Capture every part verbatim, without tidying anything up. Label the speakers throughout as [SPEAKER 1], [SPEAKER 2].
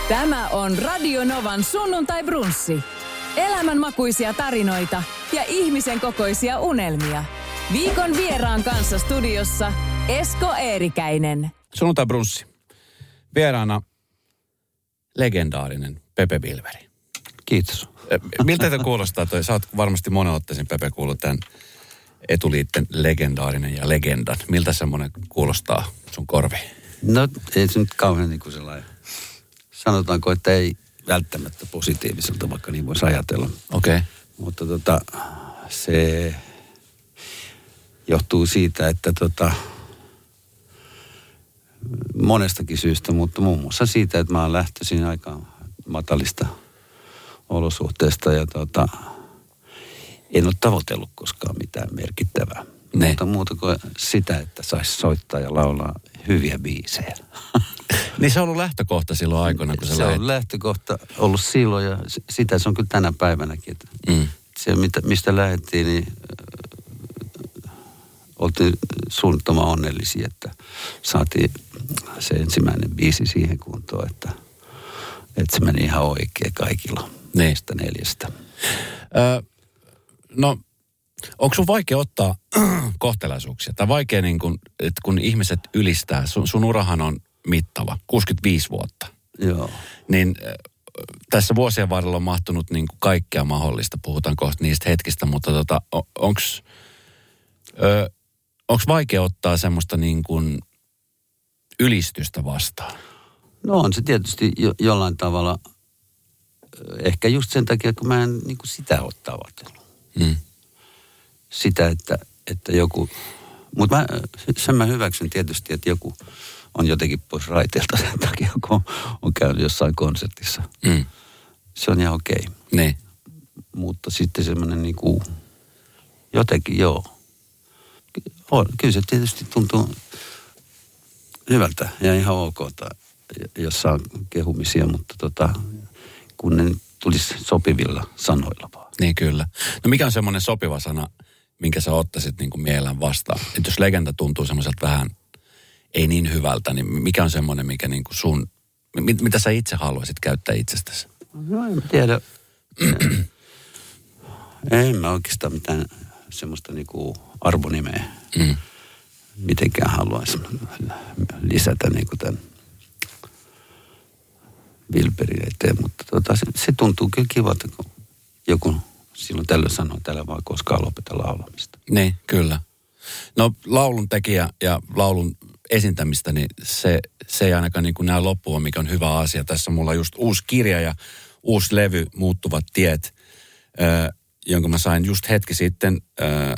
[SPEAKER 1] Tämä on Radio Novan sunnuntai-brunssi. Elämänmakuisia tarinoita ja ihmisen kokoisia unelmia. Viikon vieraan kanssa studiossa Esko Eerikäinen.
[SPEAKER 2] Sunnuntai-brunssi. Vieraana legendaarinen Pepe Pilveri.
[SPEAKER 3] Kiitos.
[SPEAKER 2] Miltä te kuulostaa? Toi? Sä oot varmasti monen otteeseen, Pepe, kuullut tämän etuliitten legendaarinen ja legendan. Miltä semmoinen kuulostaa sun korviin?
[SPEAKER 3] No ei se nyt kauhean niin kuin sellainen. Sanotaanko, että ei välttämättä positiiviselta, vaikka niin voisi ajatella.
[SPEAKER 2] Okei. Okay.
[SPEAKER 3] Mutta tota, se johtuu siitä, että tota, monestakin syystä, mutta muun muassa siitä, että mä oon lähtöisin aika matalista olosuhteista ja tota, en ole tavoitellut koskaan mitään merkittävää.
[SPEAKER 2] Ne.
[SPEAKER 3] Mutta muuta kuin sitä, että saisi soittaa ja laulaa hyviä biisejä.
[SPEAKER 2] Niin se on ollut lähtökohta silloin aikoina, kun sä
[SPEAKER 3] Se
[SPEAKER 2] lähet.
[SPEAKER 3] on lähtökohta ollut silloin ja sitä se on kyllä tänä päivänäkin. Että
[SPEAKER 2] Mm.
[SPEAKER 3] se, mistä lähdettiin, niin äh, oltiin suunnattoman onnellisia, että saatiin se ensimmäinen biisi siihen kuntoon, että, että se meni ihan oikein kaikilla näistä
[SPEAKER 2] Niin.
[SPEAKER 3] neljästä.
[SPEAKER 2] Ö, no, onko sun vaikea ottaa kohtelaisuuksia? Tai vaikea, niin kun, että kun ihmiset ylistää, sun, sun urahan on mittava, kuusikymmentäviisi vuotta.
[SPEAKER 3] Joo.
[SPEAKER 2] Niin äh, tässä vuosien varrella on mahtunut niin kuin kaikkea mahdollista. Puhutaan kohta niistä hetkistä, mutta tota, onko onks vaikea ottaa semmoista niin kuin ylistystä vastaan?
[SPEAKER 3] No on se tietysti jo, jollain tavalla, ehkä just sen takia, kun mä en niin kuin sitä ole tavoitellut.
[SPEAKER 2] Mm.
[SPEAKER 3] Sitä, että, että joku, mutta sen mä hyväksyn tietysti, että joku on jotenkin pois raiteelta sen takia, kun on käynyt jossain konsertissa.
[SPEAKER 2] Mm.
[SPEAKER 3] Se on ihan okei.
[SPEAKER 2] Niin.
[SPEAKER 3] Mutta sitten semmoinen niin kuin, jotenkin joo. On, kyllä se tietysti tuntuu hyvältä ja ihan okolta, jos saa kehumisia, mutta tota, kun ne tulisi sopivilla sanoilla vaan.
[SPEAKER 2] Niin kyllä. No mikä on semmoinen sopiva sana, minkä sä ottaisit niin kuin mielellään vastaan? Että jos legenda tuntuu semmoiselta vähän ei niin hyvältä, niin mikä on semmoinen, mikä niin kuin sun, mit, mitä sä itse haluaisit käyttää itsestäsi?
[SPEAKER 3] No en tiedä. En mä oikeastaan mitään semmoista niinku arvonimeä
[SPEAKER 2] Mm.
[SPEAKER 3] mitenkään haluaisi lisätä niinku tämän Vilperin eteen, mutta tota, se, se tuntuu kyllä kivalta, kun joku silloin tällöin sanoo, että älä vaan koskaan lopeta laulamista.
[SPEAKER 2] Niin, kyllä. No laulun tekijä ja laulun esiintämistä, niin se, se ei ainakaan niin kuin näe loppua, mikä on hyvä asia. Tässä mulla on just uusi kirja ja uusi levy, Muuttuvat tiet, äh, jonka mä sain just hetki sitten. Äh,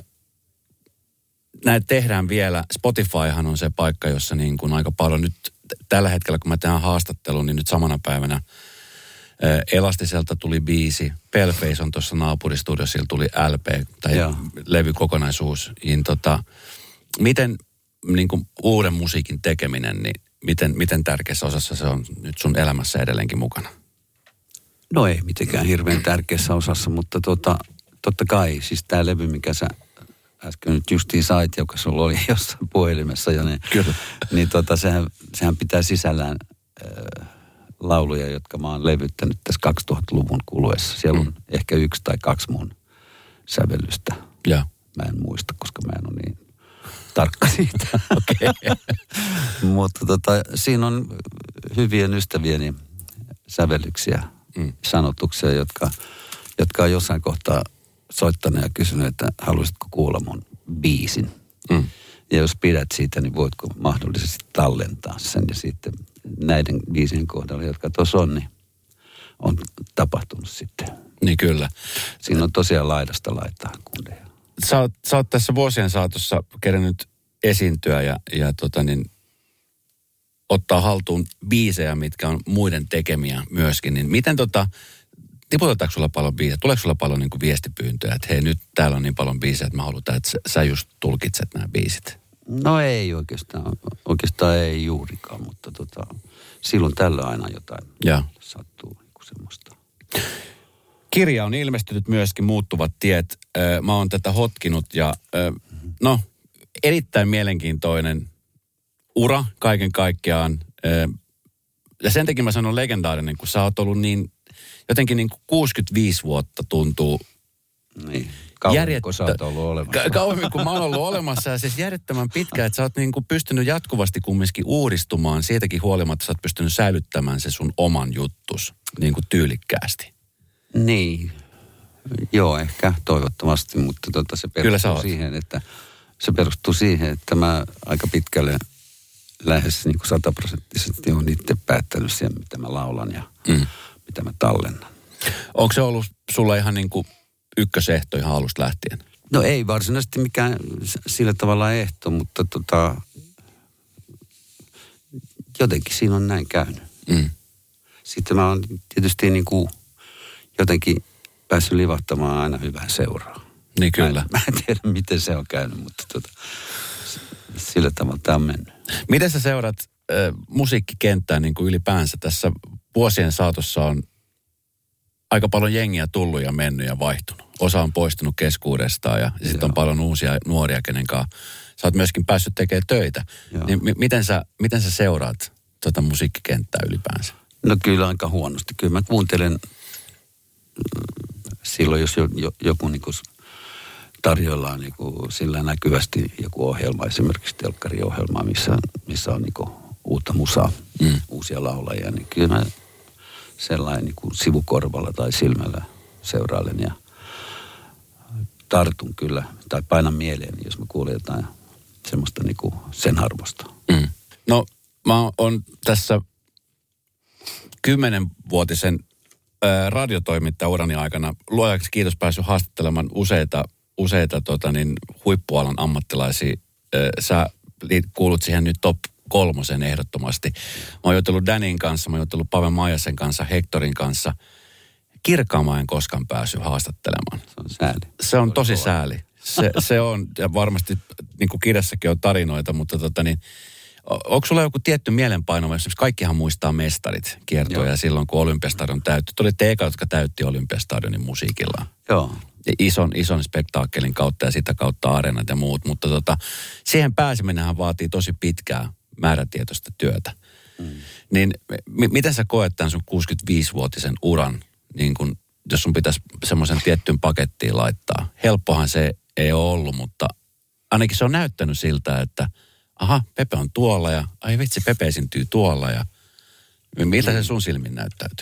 [SPEAKER 2] näitä tehdään vielä. Spotifyhan on se paikka, jossa niin kuin aika paljon nyt tällä hetkellä, kun mä tehdään haastattelun, niin nyt samana päivänä äh, Elastiselta tuli biisi. Paleface on tuossa naapuristudiossa, sillä tuli L P tai
[SPEAKER 3] Joo.
[SPEAKER 2] levykokonaisuus. Niin tota, miten niin kuin uuden musiikin tekeminen, niin miten, miten tärkeässä osassa se on nyt sun elämässä edelleenkin mukana?
[SPEAKER 3] No ei mitenkään hirveän tärkeässä osassa, mutta tota, totta kai, siis tämä levy, mikä sä äsken nyt justiin sait, joka sulla oli jossain puhelimessa, ja ne,
[SPEAKER 2] Kyllä.
[SPEAKER 3] niin tota, sehän, sehän pitää sisällään äh, lauluja, jotka mä oon levyttänyt tässä kaksituhattaluvun kuluessa. Siellä on mm. ehkä yksi tai kaksi mun sävellystä.
[SPEAKER 2] Joo.
[SPEAKER 3] Mä en muista, koska mä en ole niin tarkka siitä.
[SPEAKER 2] Okei.
[SPEAKER 3] Mutta tota, siinä on hyvien ystävieni sävellyksiä, mm. sanotuksia, jotka, jotka on jossain kohtaa soittanut ja kysynyt, että haluaisitko kuulla mun biisin.
[SPEAKER 2] Mm.
[SPEAKER 3] Ja jos pidät siitä, niin voitko mahdollisesti tallentaa sen. Ja sitten näiden biisien kohdalla, jotka tuossa on, niin on tapahtunut sitten.
[SPEAKER 2] Niin kyllä.
[SPEAKER 3] Siinä on tosiaan laidasta laitaa kundeja.
[SPEAKER 2] Sä oot, sä oot tässä vuosien saatossa kerennyt esiintyä ja, ja tota niin, ottaa haltuun biisejä, mitkä on muiden tekemiä myöskin. Niin miten tota, tiputetaanko sulla paljon biisejä? Tuleeko sulla paljon niin kuin viestipyyntöjä, että hei nyt täällä on niin paljon biisejä, että mä halutaan, että sä, sä just tulkitset nämä biisit?
[SPEAKER 3] No ei oikeastaan, oikeastaan ei juurikaan, mutta tota, silloin tällä aina jotain
[SPEAKER 2] ja.
[SPEAKER 3] sattuu niin kuin semmoista.
[SPEAKER 2] Kirja on ilmestynyt myöskin, Muuttuvat tiet. Mä oon tätä hotkinut ja no, erittäin mielenkiintoinen ura kaiken kaikkiaan. ja sen takia mä sanon legendaarinen, kun sä oot ollut niin, jotenkin niin kuin kuusikymmentäviisi vuotta tuntuu.
[SPEAKER 3] Niin, kauemmin
[SPEAKER 2] järjet...
[SPEAKER 3] kuin sä oot ollut olemassa.
[SPEAKER 2] Ka- kauemmin kuin mä oon ollut olemassa, ja siis järjettömän pitkä, että sä oot niin kuin pystynyt jatkuvasti kumminkin uudistumaan, siitäkin huolimatta sä oot pystynyt säilyttämään se sun oman juttus niin kuin tyylikkäästi.
[SPEAKER 3] Niin, joo, ehkä toivottavasti, mutta tota, se perustuu siihen, että se perustuu siihen, että mä aika pitkälle lähes niin kuin sataprosenttisesti olen itse päättänyt siihen, mitä mä laulan ja mm. mitä mä tallennan.
[SPEAKER 2] Onko se ollut sulla ihan niin kuin ykkösehto ihan alusta lähtien?
[SPEAKER 3] No ei varsinaisesti mikään sillä tavalla ehto, mutta tota, jotenkin siinä on näin käynyt. Mm. Sitten mä oon tietysti niin kuin jotenkin päässyt livahtamaan aina hyvää seuraa.
[SPEAKER 2] Niin kyllä.
[SPEAKER 3] Mä en, mä en tiedä, miten se on käynyt, mutta tota, sillä tavalla tämä on mennyt.
[SPEAKER 2] Miten sä seurat äh, musiikkikenttää niin kuin ylipäänsä? Tässä vuosien saatossa on aika paljon jengiä tullut ja mennyt ja vaihtunut. Osa on poistunut keskuudestaan ja, ja sitten on paljon uusia nuoria, kenen kanssa sä oot myöskin päässyt tekemään töitä. Niin m- miten, sä, miten sä seuraat tuota musiikkikenttää ylipäänsä?
[SPEAKER 3] No kyllä aika huonosti. Kyllä mä kuuntelen silloin, jos jo, jo, joku niin kuin tarjoillaan niin kuin sillä näkyvästi joku ohjelma, esimerkiksi telkkariohjelma, missä, missä on niin kuin uutta musaa, mm. uusia laulajia, niin kyllä mä sellainen niin kuin sivukorvalla tai silmällä seurailen ja tartun kyllä, tai painan mieleen, jos mä kuulen jotain semmoista niin kuin sen arvosta.
[SPEAKER 2] Mm. No mä oon tässä kymmenenvuotisen ää, radiotoimittajaurani aikana luojaksi kiitos päässyt haastattelemaan useita, useita tota niin, huippualan ammattilaisia. Ää, sä kuulut siihen nyt top kolmosen ehdottomasti. Mä oon jutellut Danin kanssa, mä oon jutellut Pave Maijasen kanssa, Hectorin kanssa. Kirkaamaan en koskaan päässyt haastattelemaan.
[SPEAKER 3] Se on sääli.
[SPEAKER 2] Se on tosi sääli. Se, se on, ja varmasti niin kuin kirjassakin on tarinoita, mutta tota niin, onko sulla joku tietty mielenpaino? Esimerkiksi kaikkihan muistaa Mestarit kiertoja silloin, kun Olympiastadion täytti. Tuli te eka, jotka täytti Olympiastadionin musiikillaan.
[SPEAKER 3] Joo.
[SPEAKER 2] Ja ison, ison spektaakkelin kautta ja sitä kautta areenat ja muut. Mutta tota, siihen pääseminenhän vaatii tosi pitkää määrätietoista työtä. Mm. Niin m- miten sä koet tämän sun kuusikymmentäviisivuotisen uran, niin kun, jos sun pitäisi semmoisen tiettyyn pakettiin laittaa? Helppohan se ei ole ollut, mutta ainakin se on näyttänyt siltä, että aha, Pepe on tuolla ja ai vitsi, Pepe esiintyy tuolla ja miltä se sun silmin näyttäytyy?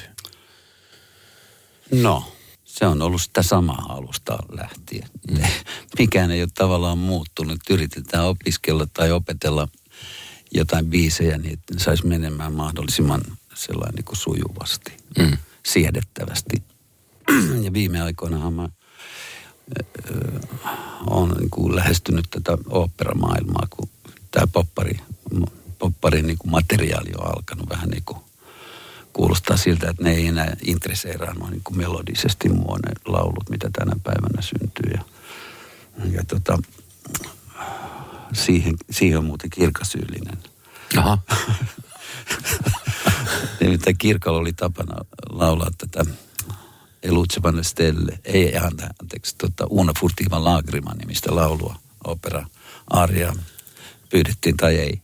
[SPEAKER 3] No, se on ollut sitä samaa alusta lähtien. Mm. Mikään ei ole tavallaan muuttunut. Yritetään opiskella tai opetella jotain biisejä, niin että ne saisi menemään mahdollisimman sellainen niin kuin sujuvasti, mm. siedettävästi. Ja viime aikoinahan mä ö, olen niin kuin lähestynyt tätä oopperamaailmaa, kun tämä poppari, popparin niin kuin materiaali on alkanut vähän niin kuin kuulostaa siltä, että ne ei enää intresseeraa noin niin kuin melodisesti mua ne laulut, mitä tänä päivänä syntyy. Ja, ja tota, siihen, siihen on muuten kirkasyyllinen.
[SPEAKER 2] Aha.
[SPEAKER 3] Nimittäin kirkolla oli tapana laulaa tätä Elucevan Stelle, ei anteeksi, tota, Una furtiva lagrima nimistä laulua, opera, aria, pyydettiin tai ei.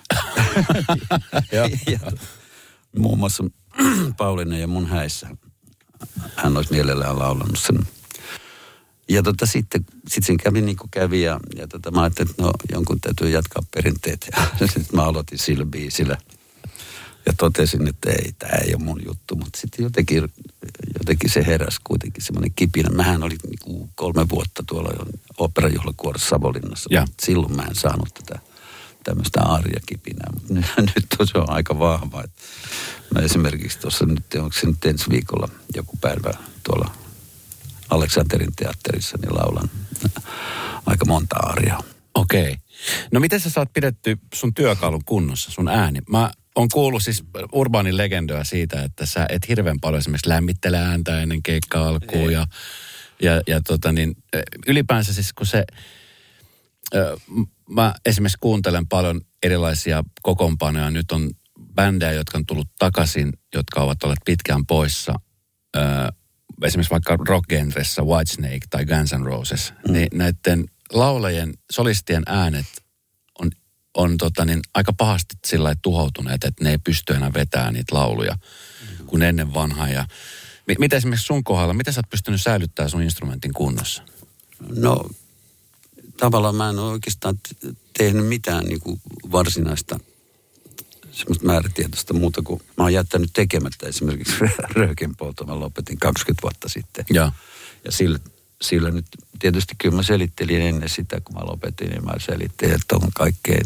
[SPEAKER 3] ja, ja, muun muassa Pauliina ja mun häissä hän olisi mielellään laulannut sen. Ja tota, sitten sit sen kävi niin kuin kävi ja, ja tota, mä ajattelin, että no jonkun täytyy jatkaa perinteet. Ja sitten mä aloitin sillä biisillä ja totesin, että ei, tämä ei ole mun juttu. Mutta sitten jotenkin, jotenkin se heräsi kuitenkin semmoinen kipinä. Mähän olin niin kuin kolme vuotta tuolla oopperajuhlakuorossa Savonlinnassa. Silloin mä en saanut tätä tämmöistä aariakipinää, mutta nyt, nyt se on aika vahva. Mä esimerkiksi tuossa nyt, onko se nyt ensi viikolla joku päivä tuolla Aleksanterin teatterissa, niin laulan aika monta aaria.
[SPEAKER 2] Okei. Okay. No miten sä saat pidetty sun työkalun kunnossa, sun ääni? Mä oon kuullut siis urbaanin legendoa siitä, että sä et hirveän paljon esimerkiksi lämmittele ääntä ennen keikkaa alkuun ja, ja, ja tota niin, ylipäänsä siis kun se, mä esimerkiksi kuuntelen paljon erilaisia kokoonpanoja. Nyt on bändejä, jotka on tullut takaisin, jotka ovat olleet pitkään poissa. Esimerkiksi vaikka rock-genressä Whitesnake tai Guns N' Roses. Mm. Niin näiden laulajien, solistien äänet on on tota niin, aika pahasti sillä lailla tuhoutuneet, että ne ei pysty enää vetämään niitä lauluja mm. kuin ennen vanhaa. Ja m- mitä esimerkiksi sun kohdalla, miten sä oot pystynyt säilyttämään sun instrumentin kunnossa?
[SPEAKER 3] No tavallaan mä en ole oikeastaan tehnyt mitään niin kuin varsinaista semmoista määrätietoista muuta kuin mä oon jättänyt tekemättä esimerkiksi röökinpolton. Mä lopetin kaksikymmentä vuotta sitten.
[SPEAKER 2] Ja,
[SPEAKER 3] ja sillä, sillä nyt tietysti kyllä mä selittelin ennen sitä, kun mä lopetin, niin mä selittelin, että on kaikkea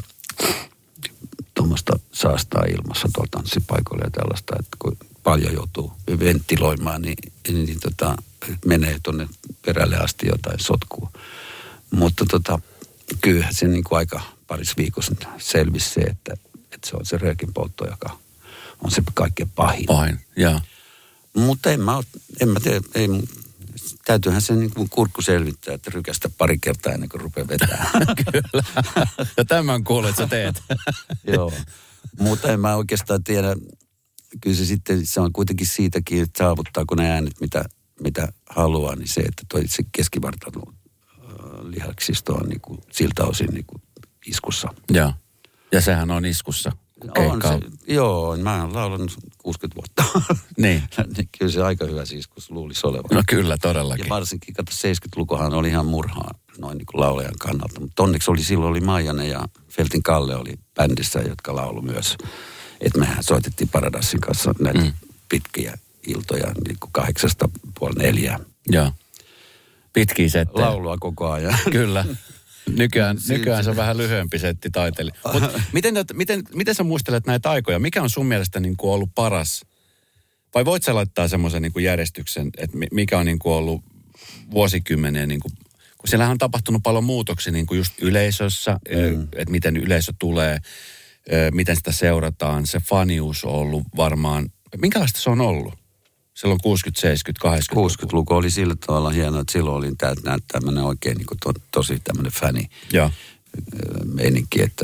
[SPEAKER 3] tuommoista saastaa ilmassa tuolta tanssipaikoilla ja tällaista, että kun paljon joutuu venttiloimaan, niin, niin, niin tota, menee tuonne perälle asti jotain sotkua. Mutta tota, kyllähän se niin kuin aika parissa viikossa selvisi se, että, että se on se röökinpoltto, joka on se kaikkein pahin.
[SPEAKER 2] Pahin, joo.
[SPEAKER 3] Mutta en mä, en mä tee, ei, täytyyhän se niin kuin kurkku selvittää, että rykästä pari kertaa ennen kuin rupeaa vetämään.
[SPEAKER 2] Kyllä. Ja tämän kuulet, sä teet.
[SPEAKER 3] Joo, mutta en mä oikeastaan tiedä. Kyllä se sitten, se on kuitenkin siitäkin, että saavuttaako ne äänet, mitä, mitä haluaa, niin se, että toi se keskivartalon lihaksisto on niin kuin, siltä osin niin kuin iskussa.
[SPEAKER 2] Joo. Ja sehän on iskussa.
[SPEAKER 3] On se, joo, mä oon laulanut kuusikymmentä vuotta.
[SPEAKER 2] Niin.
[SPEAKER 3] Kyllä se aika hyvä iskus luulisi olevan.
[SPEAKER 2] No kyllä, todellakin.
[SPEAKER 3] Ja varsinkin, kato, seitsemänkymmentälukuhan oli ihan murhaa noin niin kuin laulajan kannalta. Mutta onneksi oli silloin oli Maijanen ja Feltin Kalle oli bändissä, jotka laulu myös. Että mehän soitettiin Paradassin kanssa näitä mm. pitkiä iltoja, niin kuin kahdeksasta puoli neljää.
[SPEAKER 2] Joo. Pitkiä settejä.
[SPEAKER 3] Laulua koko ajan.
[SPEAKER 2] Kyllä. Nykyään, nykyään se on vähän lyhyempi setti taiteilija. Mutta miten, miten, miten sä muistelet näitä aikoja? Mikä on sun mielestä niin kuin ollut paras? Vai voit sä laittaa semmoisen niin kuin järjestyksen, että mikä on niin kuin ollut vuosikymmenen, niin kuin, kun siellähän on tapahtunut paljon muutoksia niin kuin just yleisössä, mm. että miten yleisö tulee, miten sitä seurataan. Se fanius on ollut varmaan, minkälaista se on ollut? Silloin kuusikymmentä, seitsemänkymmentä, kahdeksankymmentä.
[SPEAKER 3] kuusikymmentäluku oli sillä tavalla hienoa, että silloin oli tää, tämmöinen oikein niin kuin to, tosi tämmöinen fäni
[SPEAKER 2] ja.
[SPEAKER 3] meininki, että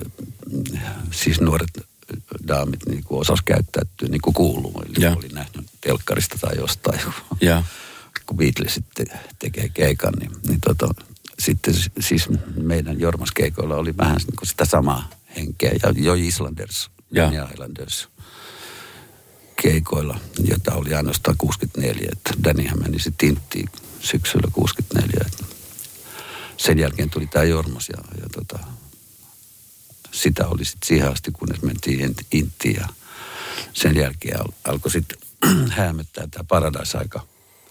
[SPEAKER 3] siis nuoret daamit niin kuin osas käyttäytyä niin kuin kuuluu. Eli oli nähnyt telkkarista tai jostain.
[SPEAKER 2] Ja.
[SPEAKER 3] Kun Beatlesit te, tekee keikan, niin, niin tota, sitten siis meidän Jormas-keikoilla oli vähän niin kuin sitä samaa henkeä. Ja jo Islanders, ja Islanders keikoilla, jota oli ainoastaan kuusikymmentäneljä. Että Dannyhän meni se tinttiin syksyllä kuusikymmentäneljä. Että sen jälkeen tuli tämä Jormas ja, ja tota, sitä oli sitten siihen asti, kunnes mentiin Inttiin ja sen jälkeen al- alkoi sitten häämöttää tämä Paradise-aika.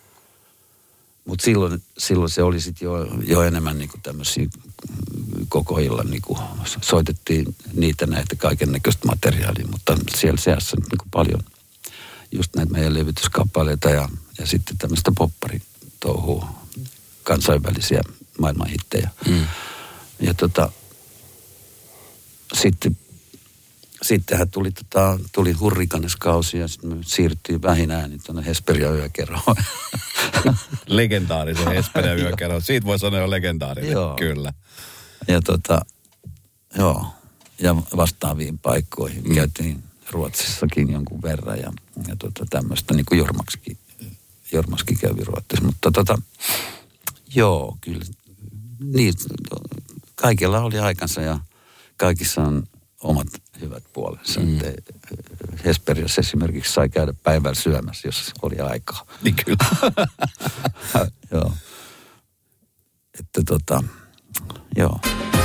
[SPEAKER 3] Mutta silloin, silloin se oli sitten jo, jo enemmän niinku tämmöisiä koko illan niinku soitettiin niitä näitä kaiken näköistä materiaalia, mutta siellä seassa niinku paljon just näitä meidän levytyskappaleita ja, ja sitten tämmöistä popparitouhua, kansainvälisiä maailmanhittejä. Mm. Ja tota, sitten, sittenhän tuli, tota, tuli Hurrikaneskausi ja sitten me siirryttiin vähin äänin tuonne Hesperia yökerhoon.
[SPEAKER 2] Legendaarisen Hesperia yökerhoon. Siitä voi sanoa jo legendaarinen, joo. Kyllä.
[SPEAKER 3] Ja tota, joo, ja vastaaviin paikkoihin. Mm. Käytiin Ruotsissakin jonkun verran ja, ja tota tämmöistä, niin kuin Jormaksikin, Jormaskin kävi Ruotsissa. Mutta tota, joo, kyllä, niin, kaikilla oli aikansa ja kaikissa on omat hyvät puolensa. Mm. Hesperiassa esimerkiksi sai käydä päivällä syömässä, jos oli aikaa.
[SPEAKER 2] Niin kyllä.
[SPEAKER 3] Joo. Että tota, joo.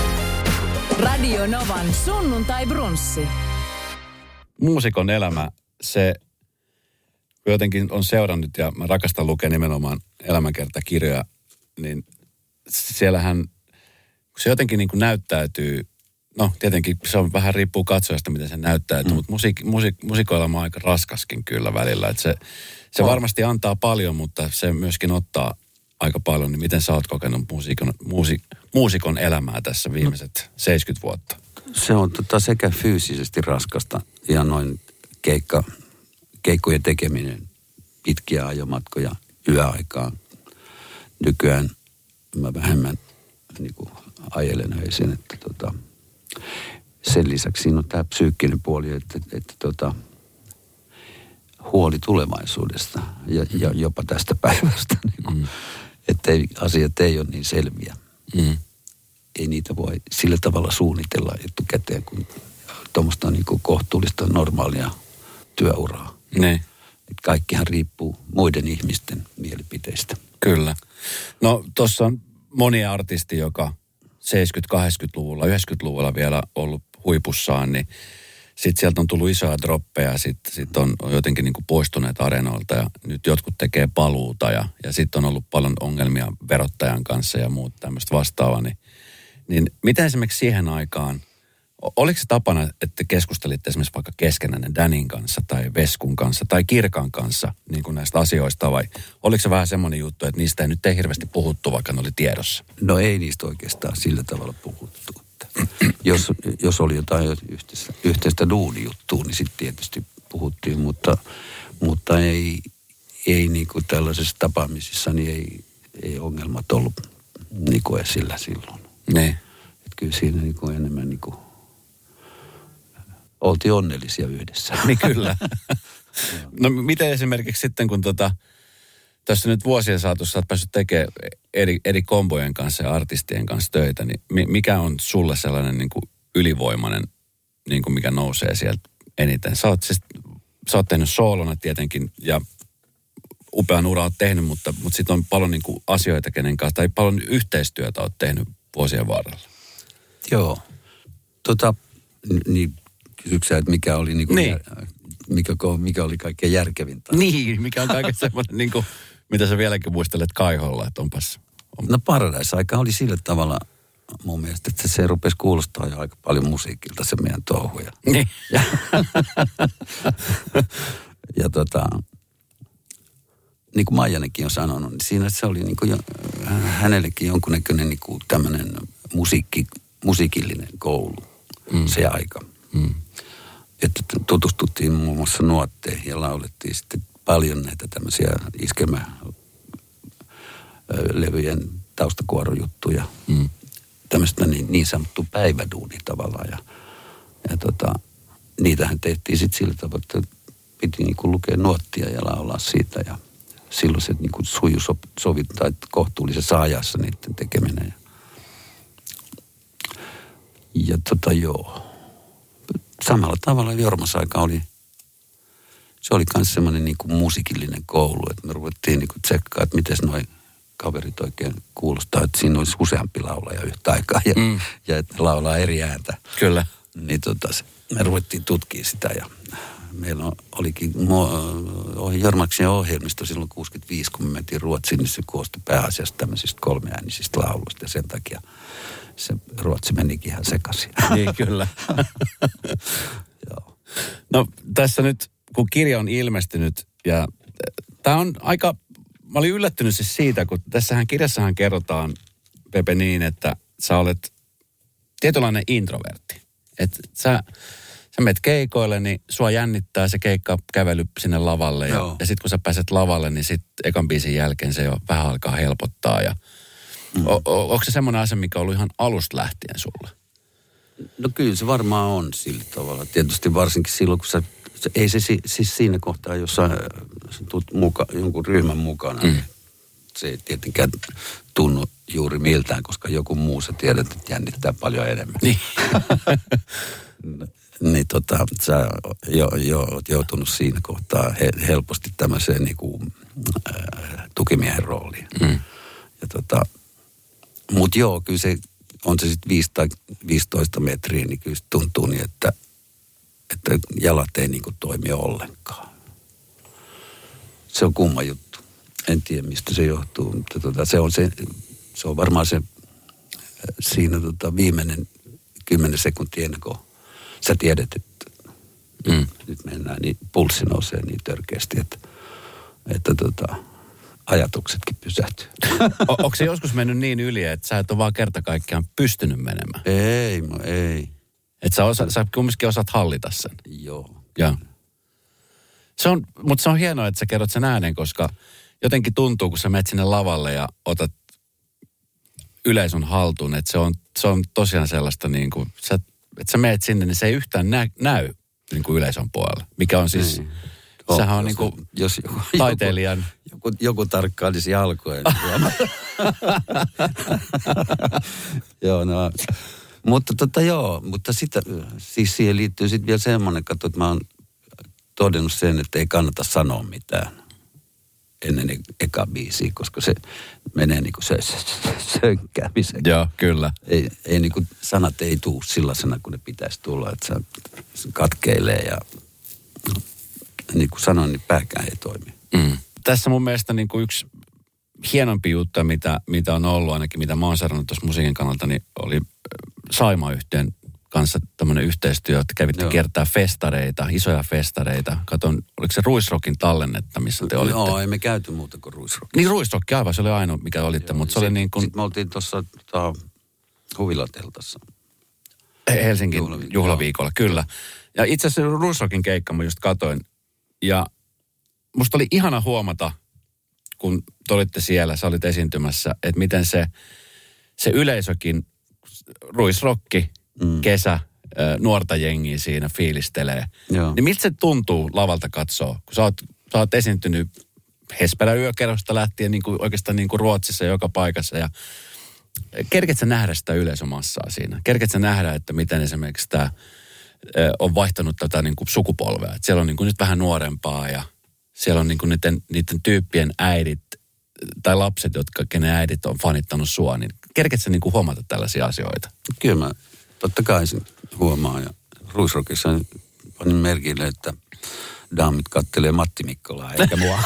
[SPEAKER 1] Radio Novan sunnuntai brunssi.
[SPEAKER 2] Muusikon elämä, se jotenkin on seurannut ja mä rakastan lukea nimenomaan elämänkertakirjoja, niin siellähän, kun se jotenkin niin kuin näyttäytyy, no tietenkin se on vähän riippuu katsojasta, miten se näyttäytyy, mm. mutta musiik, musiik, musiikoelämä on aika raskaskin kyllä välillä. Että se se oh. varmasti antaa paljon, mutta se myöskin ottaa aika paljon. Niin miten sä oot kokenut muusikon, muusi, muusikon elämää tässä viimeiset no. seitsemänkymmentä vuotta?
[SPEAKER 3] Se on tota sekä fyysisesti raskasta ja noin keikka, keikkojen tekeminen, pitkiä ajomatkoja yöaikaan. Nykyään mä vähemmän niin kuin ajelen öisin, että tota, sen lisäksi siinä on tämä psyykkinen puoli, että, että, että tota, huoli tulevaisuudesta ja, ja jopa tästä päivästä, niin kuin, mm. että ei, asiat ei ole niin selviä. Mm. ei niitä voi sillä tavalla suunnitella etukäteen, kun tuommoista niin kuin kohtuullista normaalia työuraa.
[SPEAKER 2] Ne.
[SPEAKER 3] Et kaikkihan riippuu muiden ihmisten mielipiteistä.
[SPEAKER 2] Kyllä. No tuossa on moni artisti, joka seitsemänkymmentä-kahdeksankymmentäluvulla, yhdeksänkymmentäluvulla vielä ollut huipussaan, niin sitten sieltä on tullut isoja droppeja, sitten sit on, on jotenkin niin kuin poistuneet areenoilta ja nyt jotkut tekee paluuta ja, ja sitten on ollut paljon ongelmia verottajan kanssa ja muut tämmöistä vastaavaa. Niin, niin miten esimerkiksi siihen aikaan, oliko se tapana, että keskustelitte esimerkiksi vaikka keskenään Danin kanssa tai Veskun kanssa tai Kirkan kanssa niin kuin näistä asioista vai oliko se vähän semmoinen juttu, että niistä ei nyt ei hirveästi puhuttu, vaikka ne oli tiedossa?
[SPEAKER 3] No ei niistä oikeastaan sillä tavalla puhuttu. Jos, jos oli jotain yhteistä, yhteistä duunijuttua, niin sitten tietysti puhuttiin, mutta, mutta ei, ei niin kuin tällaisissa tapaamisissa niin ei, ei ongelmat ollut niin kuin esillä silloin.
[SPEAKER 2] Niin.
[SPEAKER 3] Et kyllä siinä niin kuin enemmän niin kuin oltiin onnellisia yhdessä.
[SPEAKER 2] Niin kyllä. No miten esimerkiksi sitten, kun tota, tässä nyt vuosien saatossa olet päässyt tekemään eri, eri kombojen kanssa ja artistien kanssa töitä, niin mikä on sulle sellainen niin kuin ylivoimainen, niin kuin mikä nousee sieltä eniten? Sä oot, siis, sä oot tehnyt soolona tietenkin ja upean ura oot tehnyt, mutta, mutta sitten on paljon niin kuin asioita kenen kanssa, tai paljon yhteistyötä oot tehnyt vuosien varrella.
[SPEAKER 3] Joo. Tota, niin kysyksä, että mikä oli, niin kuin
[SPEAKER 2] niin.
[SPEAKER 3] Jär, mikä, mikä oli kaikkein järkevintä?
[SPEAKER 2] Niin, mikä on kaiken semmoinen, niin kuin, mitä sä vieläkin muistelet Kaiholla, että onpas. On... No
[SPEAKER 3] Paradise-aika oli sillä tavalla mun mielestä, että se rupesi kuulostaa jo aika paljon musiikilta se meidän touhu. Ja,
[SPEAKER 2] niin.
[SPEAKER 3] ja, ja tota, niin kuin Maijanenkin on sanonut, niin siinä se oli niin kuin jo, hänellekin jonkunnäköinen niin kuin tämmöinen musiikki, musiikillinen koulu mm. se aika. Mm. Että tutustuttiin muun muassa nuotteihin ja laulettiin sitten paljon näitä tämmöisiä iskelmälevyjen taustakuorojuttuja. Mm. Tämmöistä niin, niin sanottu päiväduuni tavallaan. Ja, ja tota, niitähän tehtiin sitten sillä tavalla, että piti niinku lukea nuottia ja laulaa siitä. Ja silloin se niinku suju sovittaa, että kohtuullisessa ajassa niiden tekeminen. Ja, ja tota joo. Samalla tavalla Jormas aika oli, se oli myös semmoinen niin kuin musiikillinen koulu, että me ruvettiin niin kuin tsekkaa, että miten noi kaverit oikein kuulostaa, että siinä olisi useampi laulaja yhtä aikaa ja, mm. ja että ne laulaa eri ääntä.
[SPEAKER 2] Kyllä.
[SPEAKER 3] Niin tota, me ruvettiin tutkimaan sitä ja meillä olikin Jormaksen ohjelmisto silloin kuusikymmentäviisi, kun me mentiin Ruotsiin, niin se koostui pääasiassa tämmöisistä kolmeäänisistä lauluista ja sen takia se Ruotsi menikin ihan sekaisin.
[SPEAKER 2] Niin, kyllä.
[SPEAKER 3] Joo.
[SPEAKER 2] No tässä nyt, kun kirja on ilmestynyt ja tämä on aika, mä olin yllättynyt siis siitä, kun tässähän kirjassahan kerrotaan, Pepe, niin, että sä olet tietynlainen introvertti. Että sä, sä menet keikoille, niin sua jännittää se keikka kävely sinne lavalle. Ja, ja sitten kun sä pääset lavalle, niin sitten ekan biisin jälkeen se jo vähän alkaa helpottaa ja Mm. O, o, onko se semmoinen asia, mikä on ollut ihan alusta lähtien sulle?
[SPEAKER 3] No kyllä se varmaan on sillä tavalla. Tietysti varsinkin silloin, kun sä, se, ei se siis siinä kohtaa, jos sä, sä tulet muka, jonkun ryhmän mukana, mm. niin se ei tietenkään tunnu juuri miltään, koska joku muu sä tiedät, että jännittää paljon enemmän.
[SPEAKER 2] Niin.
[SPEAKER 3] niin tota, sä jo, jo oot joutunut siinä kohtaa he, helposti tämmöiseen niinku, äh, tukimiehen rooliin. Mm. Ja tota, mut joo, kyllä se, on se sitten viisi tai viisitoista metriä, niin kyllä se tuntuu niin, että, että jalat ei niinku toimi ollenkaan. Se on kumma juttu. En tiedä, mistä se johtuu, mutta tota, se, on se, se on varmaan se siinä tota viimeinen kymmenen sekuntia ennen kuin sä tiedät, että mm. nyt mennään, niin pulssi nousee niin törkeästi, että, että tota, ajatuksetkin pysähtyy.
[SPEAKER 2] O, onko se joskus mennyt niin yli, että sä et ole vaan kerta kaikkiaan pystynyt menemään?
[SPEAKER 3] Ei, mä, ei.
[SPEAKER 2] Että sä, osa, sä kumminkin osaat hallita sen?
[SPEAKER 3] Joo.
[SPEAKER 2] Ja. Se on, mutta se on hienoa, että sä kerrot sen äänen, koska jotenkin tuntuu, kun sä menet sinne lavalle ja otat yleisön haltuun, että se on, se on tosiaan sellaista niin kuin, sä, että sä menet sinne, niin se ei yhtään nä, näy niin kuin yleisön puolella, mikä on siis, mm. sehän on niin kuin
[SPEAKER 3] jos,
[SPEAKER 2] taiteilijan
[SPEAKER 3] joku, joku, joku tarkkailisi jalkoja. Joo, no. Mutta tota joo, mutta sitä, siis siihen liittyy sitten vielä semmoinen, katso, että mä oon todennut sen, että ei kannata sanoa mitään ennen e- eka biisiä, koska se menee niinku se, se, se sönkäämisen.
[SPEAKER 2] Joo, kyllä.
[SPEAKER 3] Ei, ei niinku, sanat ei tuu sellaisena, kun ne pitäisi tulla, että se katkeilee ja niin kuin sanoin, niin pääkään ei toimi.
[SPEAKER 2] Mm. Tässä mun mielestä niin kuin yksi hienompi juttu, mitä, mitä on ollut ainakin, mitä mä oon seurannut tuossa musiikin kannalta, niin oli Saimaa-yhtiön kanssa tämmöinen yhteistyö, että kävitte Joo. kiertää festareita, isoja festareita. Katon, oliko se Ruisrockin tallennetta, missä te olitte?
[SPEAKER 3] Joo, ei me käyty muuta kuin Ruisrock.
[SPEAKER 2] Niin Ruisrock, aivan, se oli ainoa, mikä olitte,
[SPEAKER 3] Joo,
[SPEAKER 2] mutta se sit, oli niin kuin...
[SPEAKER 3] Sitten me oltiin tuossa tota, Huvilateltassa.
[SPEAKER 2] Helsingin
[SPEAKER 3] juhlaviikolla,
[SPEAKER 2] juhlaviikolla kyllä. Ja itse asiassa Ruisrockin keikka mä just katoin. Ja musta oli ihana huomata, kun te olitte siellä, sä olit esiintymässä, että miten se, se yleisökin, Ruisrocki, mm. kesä, nuorta jengiä siinä fiilistelee. Joo. Niin miltä se tuntuu lavalta katsoa, kun sä oot, sä oot esiintynyt Hesperän yökerrosta lähtien niin kuin, oikeastaan niin kuin Ruotsissa joka paikassa. Ja kerket sä nähdä sitä yleisömassaa siinä? Kerket sä nähdä, että miten esimerkiksi tämä on vaihtanut tätä niin kuin sukupolvea? Et siellä on niin kuin nyt vähän nuorempaa ja siellä on niin kuin niiden, niiden tyyppien äidit tai lapset, jotka, kenen äidit on fanittanut sua, niin kerket sä niin kuin huomata tällaisia asioita?
[SPEAKER 3] Kyllä mä totta kai sen huomaan. Ja Ruisrockissa panin merkille, että daamit kattelee Matti Mikkolaa eikä mua.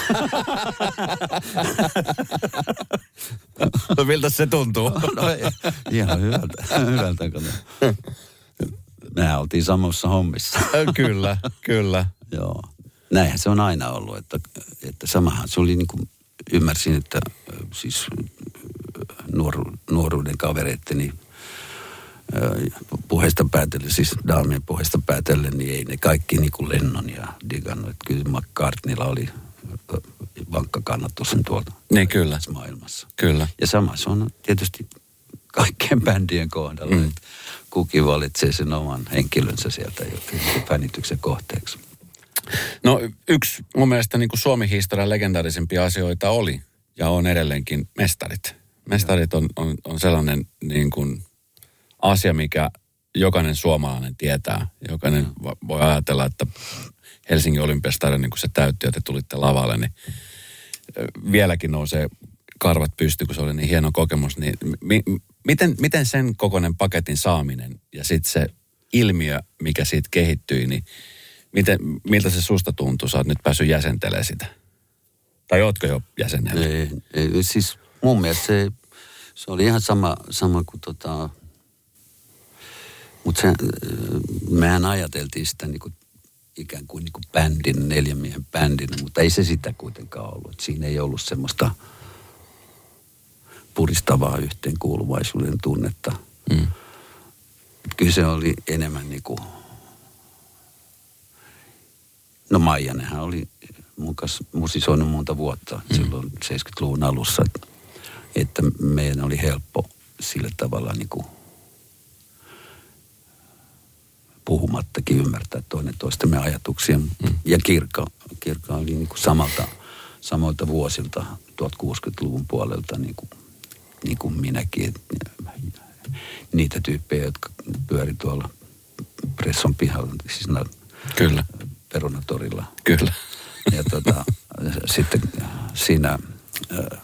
[SPEAKER 2] No miltä se tuntuu?
[SPEAKER 3] No ei, ihan hyvältä, hyvältä kun mehän oltiin samassa hommissa.
[SPEAKER 2] Kyllä, kyllä.
[SPEAKER 3] Joo. Näinhän se on aina ollut, että, että samahan se oli niin kuin ymmärsin, että siis nuoru, nuoruuden kavereitteni puheesta päätellen, siis daamien puheesta päätellen, niin ei ne kaikki niin kuin Lennon ja digannut. Että kyllä McCartneylla oli vankka kannatus sen tuolta
[SPEAKER 2] niin kyllä.
[SPEAKER 3] maailmassa.
[SPEAKER 2] Kyllä.
[SPEAKER 3] Ja sama se on tietysti kaikkien bändien kohdalla, mm. että kukin valitsee sen oman henkilönsä sieltä fänityksen kohteeksi.
[SPEAKER 2] No yksi mun mielestä niin kuin Suomi-historian legendaarisimpia asioita oli ja on edelleenkin mestarit. Mestarit on, on, on sellainen niin kuin asia, mikä jokainen suomalainen tietää. Jokainen voi ajatella, että Helsingin Olympiastadion, niin kun se täytti ja te tulitte lavalle, niin vieläkin nousee karvat pystyyn, kun se oli niin hieno kokemus. Niin mi, miten, miten sen kokoinen paketin saaminen ja sitten se ilmiö, mikä siitä kehittyi, niin miten, miltä se susta tuntuu? Sä oot nyt päässyt jäsentelemään sitä. Tai ootko jo jäsenellä?
[SPEAKER 3] Ei, ei, siis mun mielestä se, se oli ihan sama, sama kuin tota... Mutta mehän ajateltiin sitä niinku, ikään kuin niinku bändin, neljän miehen bändinä, mutta ei se sitä kuitenkaan ollut. Et siinä ei ollut semmoista puristavaa yhteenkuuluvaisuuden tunnetta. Mm. Kyllä se oli enemmän niinku... No Maijanenhan oli mun kanssa musisoinut monta vuotta mm. silloin seitsemänkymmentäluvun alussa, että, että meidän oli helppo sillä tavalla niinku... puhumattakin ymmärtää toinen toistemme ajatuksia. Mm. Ja Kirkka, Kirkka oli niin kuin samalta, samalta vuosilta, tuhatkuusikymmentäluvun puolelta, niin kuin, niin kuin minäkin. Niitä tyyppejä, jotka pyöri tuolla Presson pihalla, siis
[SPEAKER 2] Kyllä.
[SPEAKER 3] Perunatorilla.
[SPEAKER 2] Kyllä.
[SPEAKER 3] Ja tota, sitten siinä äh,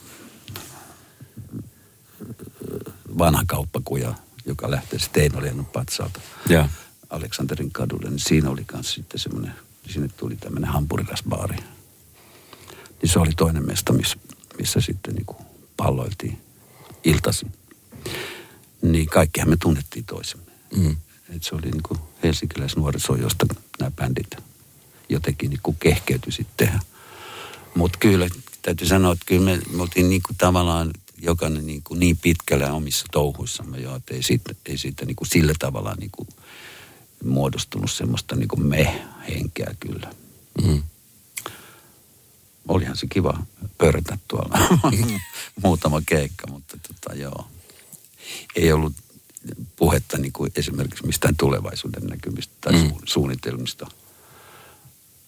[SPEAKER 3] vanha kauppakuja, joka lähtee Steinoliennon patsalta.
[SPEAKER 2] Ja.
[SPEAKER 3] Aleksanterin kadulle, niin siinä oli kanssa sitten semmoinen, sinne tuli tämmöinen hampurilasbaari. Niin se oli toinen mesta, missä, missä sitten niin kuin palloiltiin iltaisin. Niin kaikkihan me tunnettiin toisemme. Mm. Et se oli niin kuin helsinkiläisnuoriso, josta nämä bändit jotenkin niin kuin kehkeytyi sitten tehdä. Mutta kyllä täytyy sanoa, että kyllä me, me oltiin niin kuin tavallaan jokainen niin, kuin niin pitkällä omissa touhuissamme jo, että ei siitä, ei siitä niin kuin sillä tavalla niin kuin muodostunut semmoista niin kuin me-henkeä kyllä. Mm. Olihan se kiva pörrätä tuolla muutama keikka, mutta tota joo. Ei ollut puhetta niin kuin esimerkiksi mistään tulevaisuuden näkymistä tai mm. su- suunnitelmista.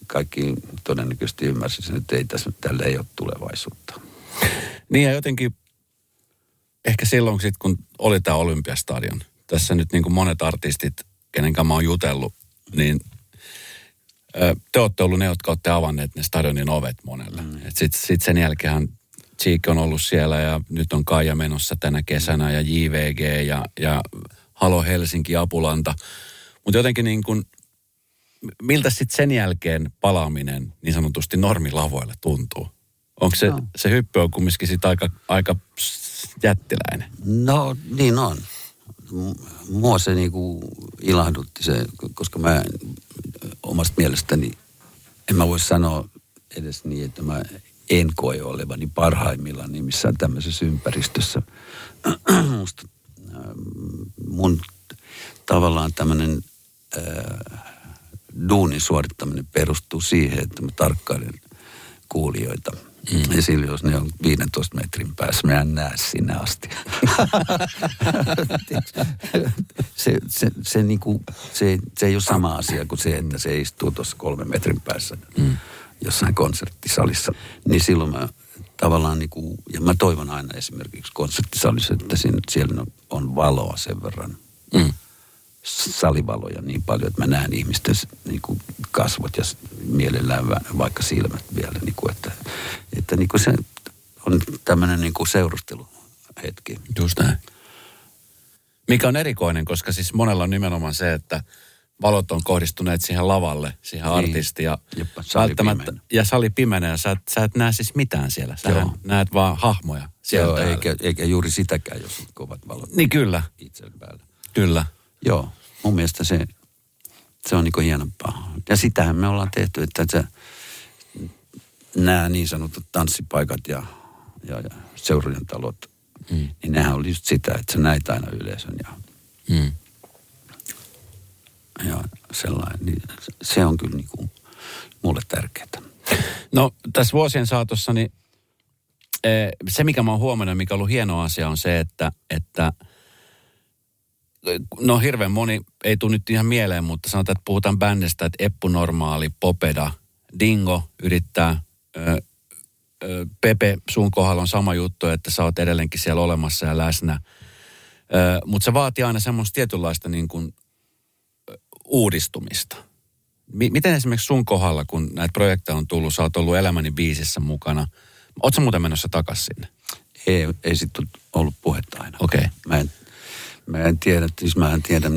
[SPEAKER 3] kaikki todennäköisesti ymmärsivät sen, että ei tässä, tällä ei ole tulevaisuutta.
[SPEAKER 2] Niin ja jotenkin ehkä silloin sit, kun oli tämä Olympiastadion, tässä nyt niin kuin monet artistit, kenen kanssa mä oon jutellut, niin te olette ollut ne, jotka olette avanneet ne stadionin ovet monelle. Mm. Sitten sit sen jälkeen Cheek on ollut siellä ja nyt on Kaija menossa tänä kesänä ja J V G ja, ja Halo Helsinki, Apulanta. Mutta jotenkin niin kuin, miltä sitten sen jälkeen palaaminen niin sanotusti normilavoille tuntuu? Onko se, no. se hyppy on kumminkin sitten aika, aika jättiläinen?
[SPEAKER 3] No niin on. Mua se niinku ilahdutti se, koska mä omasta mielestäni, en mä voi sanoa edes niin, että mä en koe olevani parhaimmillaan niin missään tämmöisessä ympäristössä. Musta mun tavallaan tämmöinen äh, duunin suorittaminen perustuu siihen, että mä tarkkailen kuulijoita. Mm. Ja silloin, jos ne on viidentoista metrin päässä, mä en näe sinne asti. se, se, se, niinku, se, se ei ole sama asia kuin se, että se istuu tuossa kolmen metrin päässä mm. jossain konserttisalissa. Niin silloin mä tavallaan niinku, ja mä toivon aina esimerkiksi konserttisalissa, että siinä, siellä on valoa sen verran. Mm. Salivaloja niin paljon, että mä näen ihmisten niin kuin kasvot ja mielellään vaikka silmät vielä. Niin kuin, että että niin kuin se on tämmöinen niin kuin seurusteluhetki.
[SPEAKER 2] Just näin. Mikä on erikoinen, koska siis monella on nimenomaan se, että valot on kohdistuneet siihen lavalle, siihen niin. artistiin. Ja,
[SPEAKER 3] sali
[SPEAKER 2] ja sali pimeänä ja sä, sä et näe siis mitään siellä. Sä näet vaan hahmoja sieltä.
[SPEAKER 3] Joo, eikä, eikä juuri sitäkään, jos on kovat valot.
[SPEAKER 2] Niin kyllä.
[SPEAKER 3] Itsellä päällä.
[SPEAKER 2] Kyllä.
[SPEAKER 3] Joo, mun mielestä se, se on niinku hienompaa. Ja sitähän me ollaan tehty, että se, nämä niin sanotut tanssipaikat ja, ja, ja seurojen talot, mm. niin nehän oli just sitä, että sä näit aina yleisön ja, mm. ja sellainen. Niin se on kyllä niinku mulle tärkeää.
[SPEAKER 2] No tässä vuosien saatossa, niin se mikä mä oon huomannut, mikä on ollut hieno asia on se, että, että no hirveän moni, ei tule nyt ihan mieleen, mutta sanotaan, että puhutaan bändistä, että Eppu Normaali, Popeda, Dingo yrittää, ö, ö, Pepe, sun kohdalla on sama juttu, että sä oot edelleenkin siellä olemassa ja läsnä. Mutta se vaatii aina semmoista tietynlaista niin kuin, ö, uudistumista. M- miten esimerkiksi sun kohdalla, kun näitä projekteja on tullut, sä oot ollut Elämäni biisissä mukana. Oot sä muuten menossa takaisin sinne?
[SPEAKER 3] Ei, ei sitten ollut puhetta aina.
[SPEAKER 2] Okei. Okay.
[SPEAKER 3] Mä en Mä en tiedä, siis mä en tiedä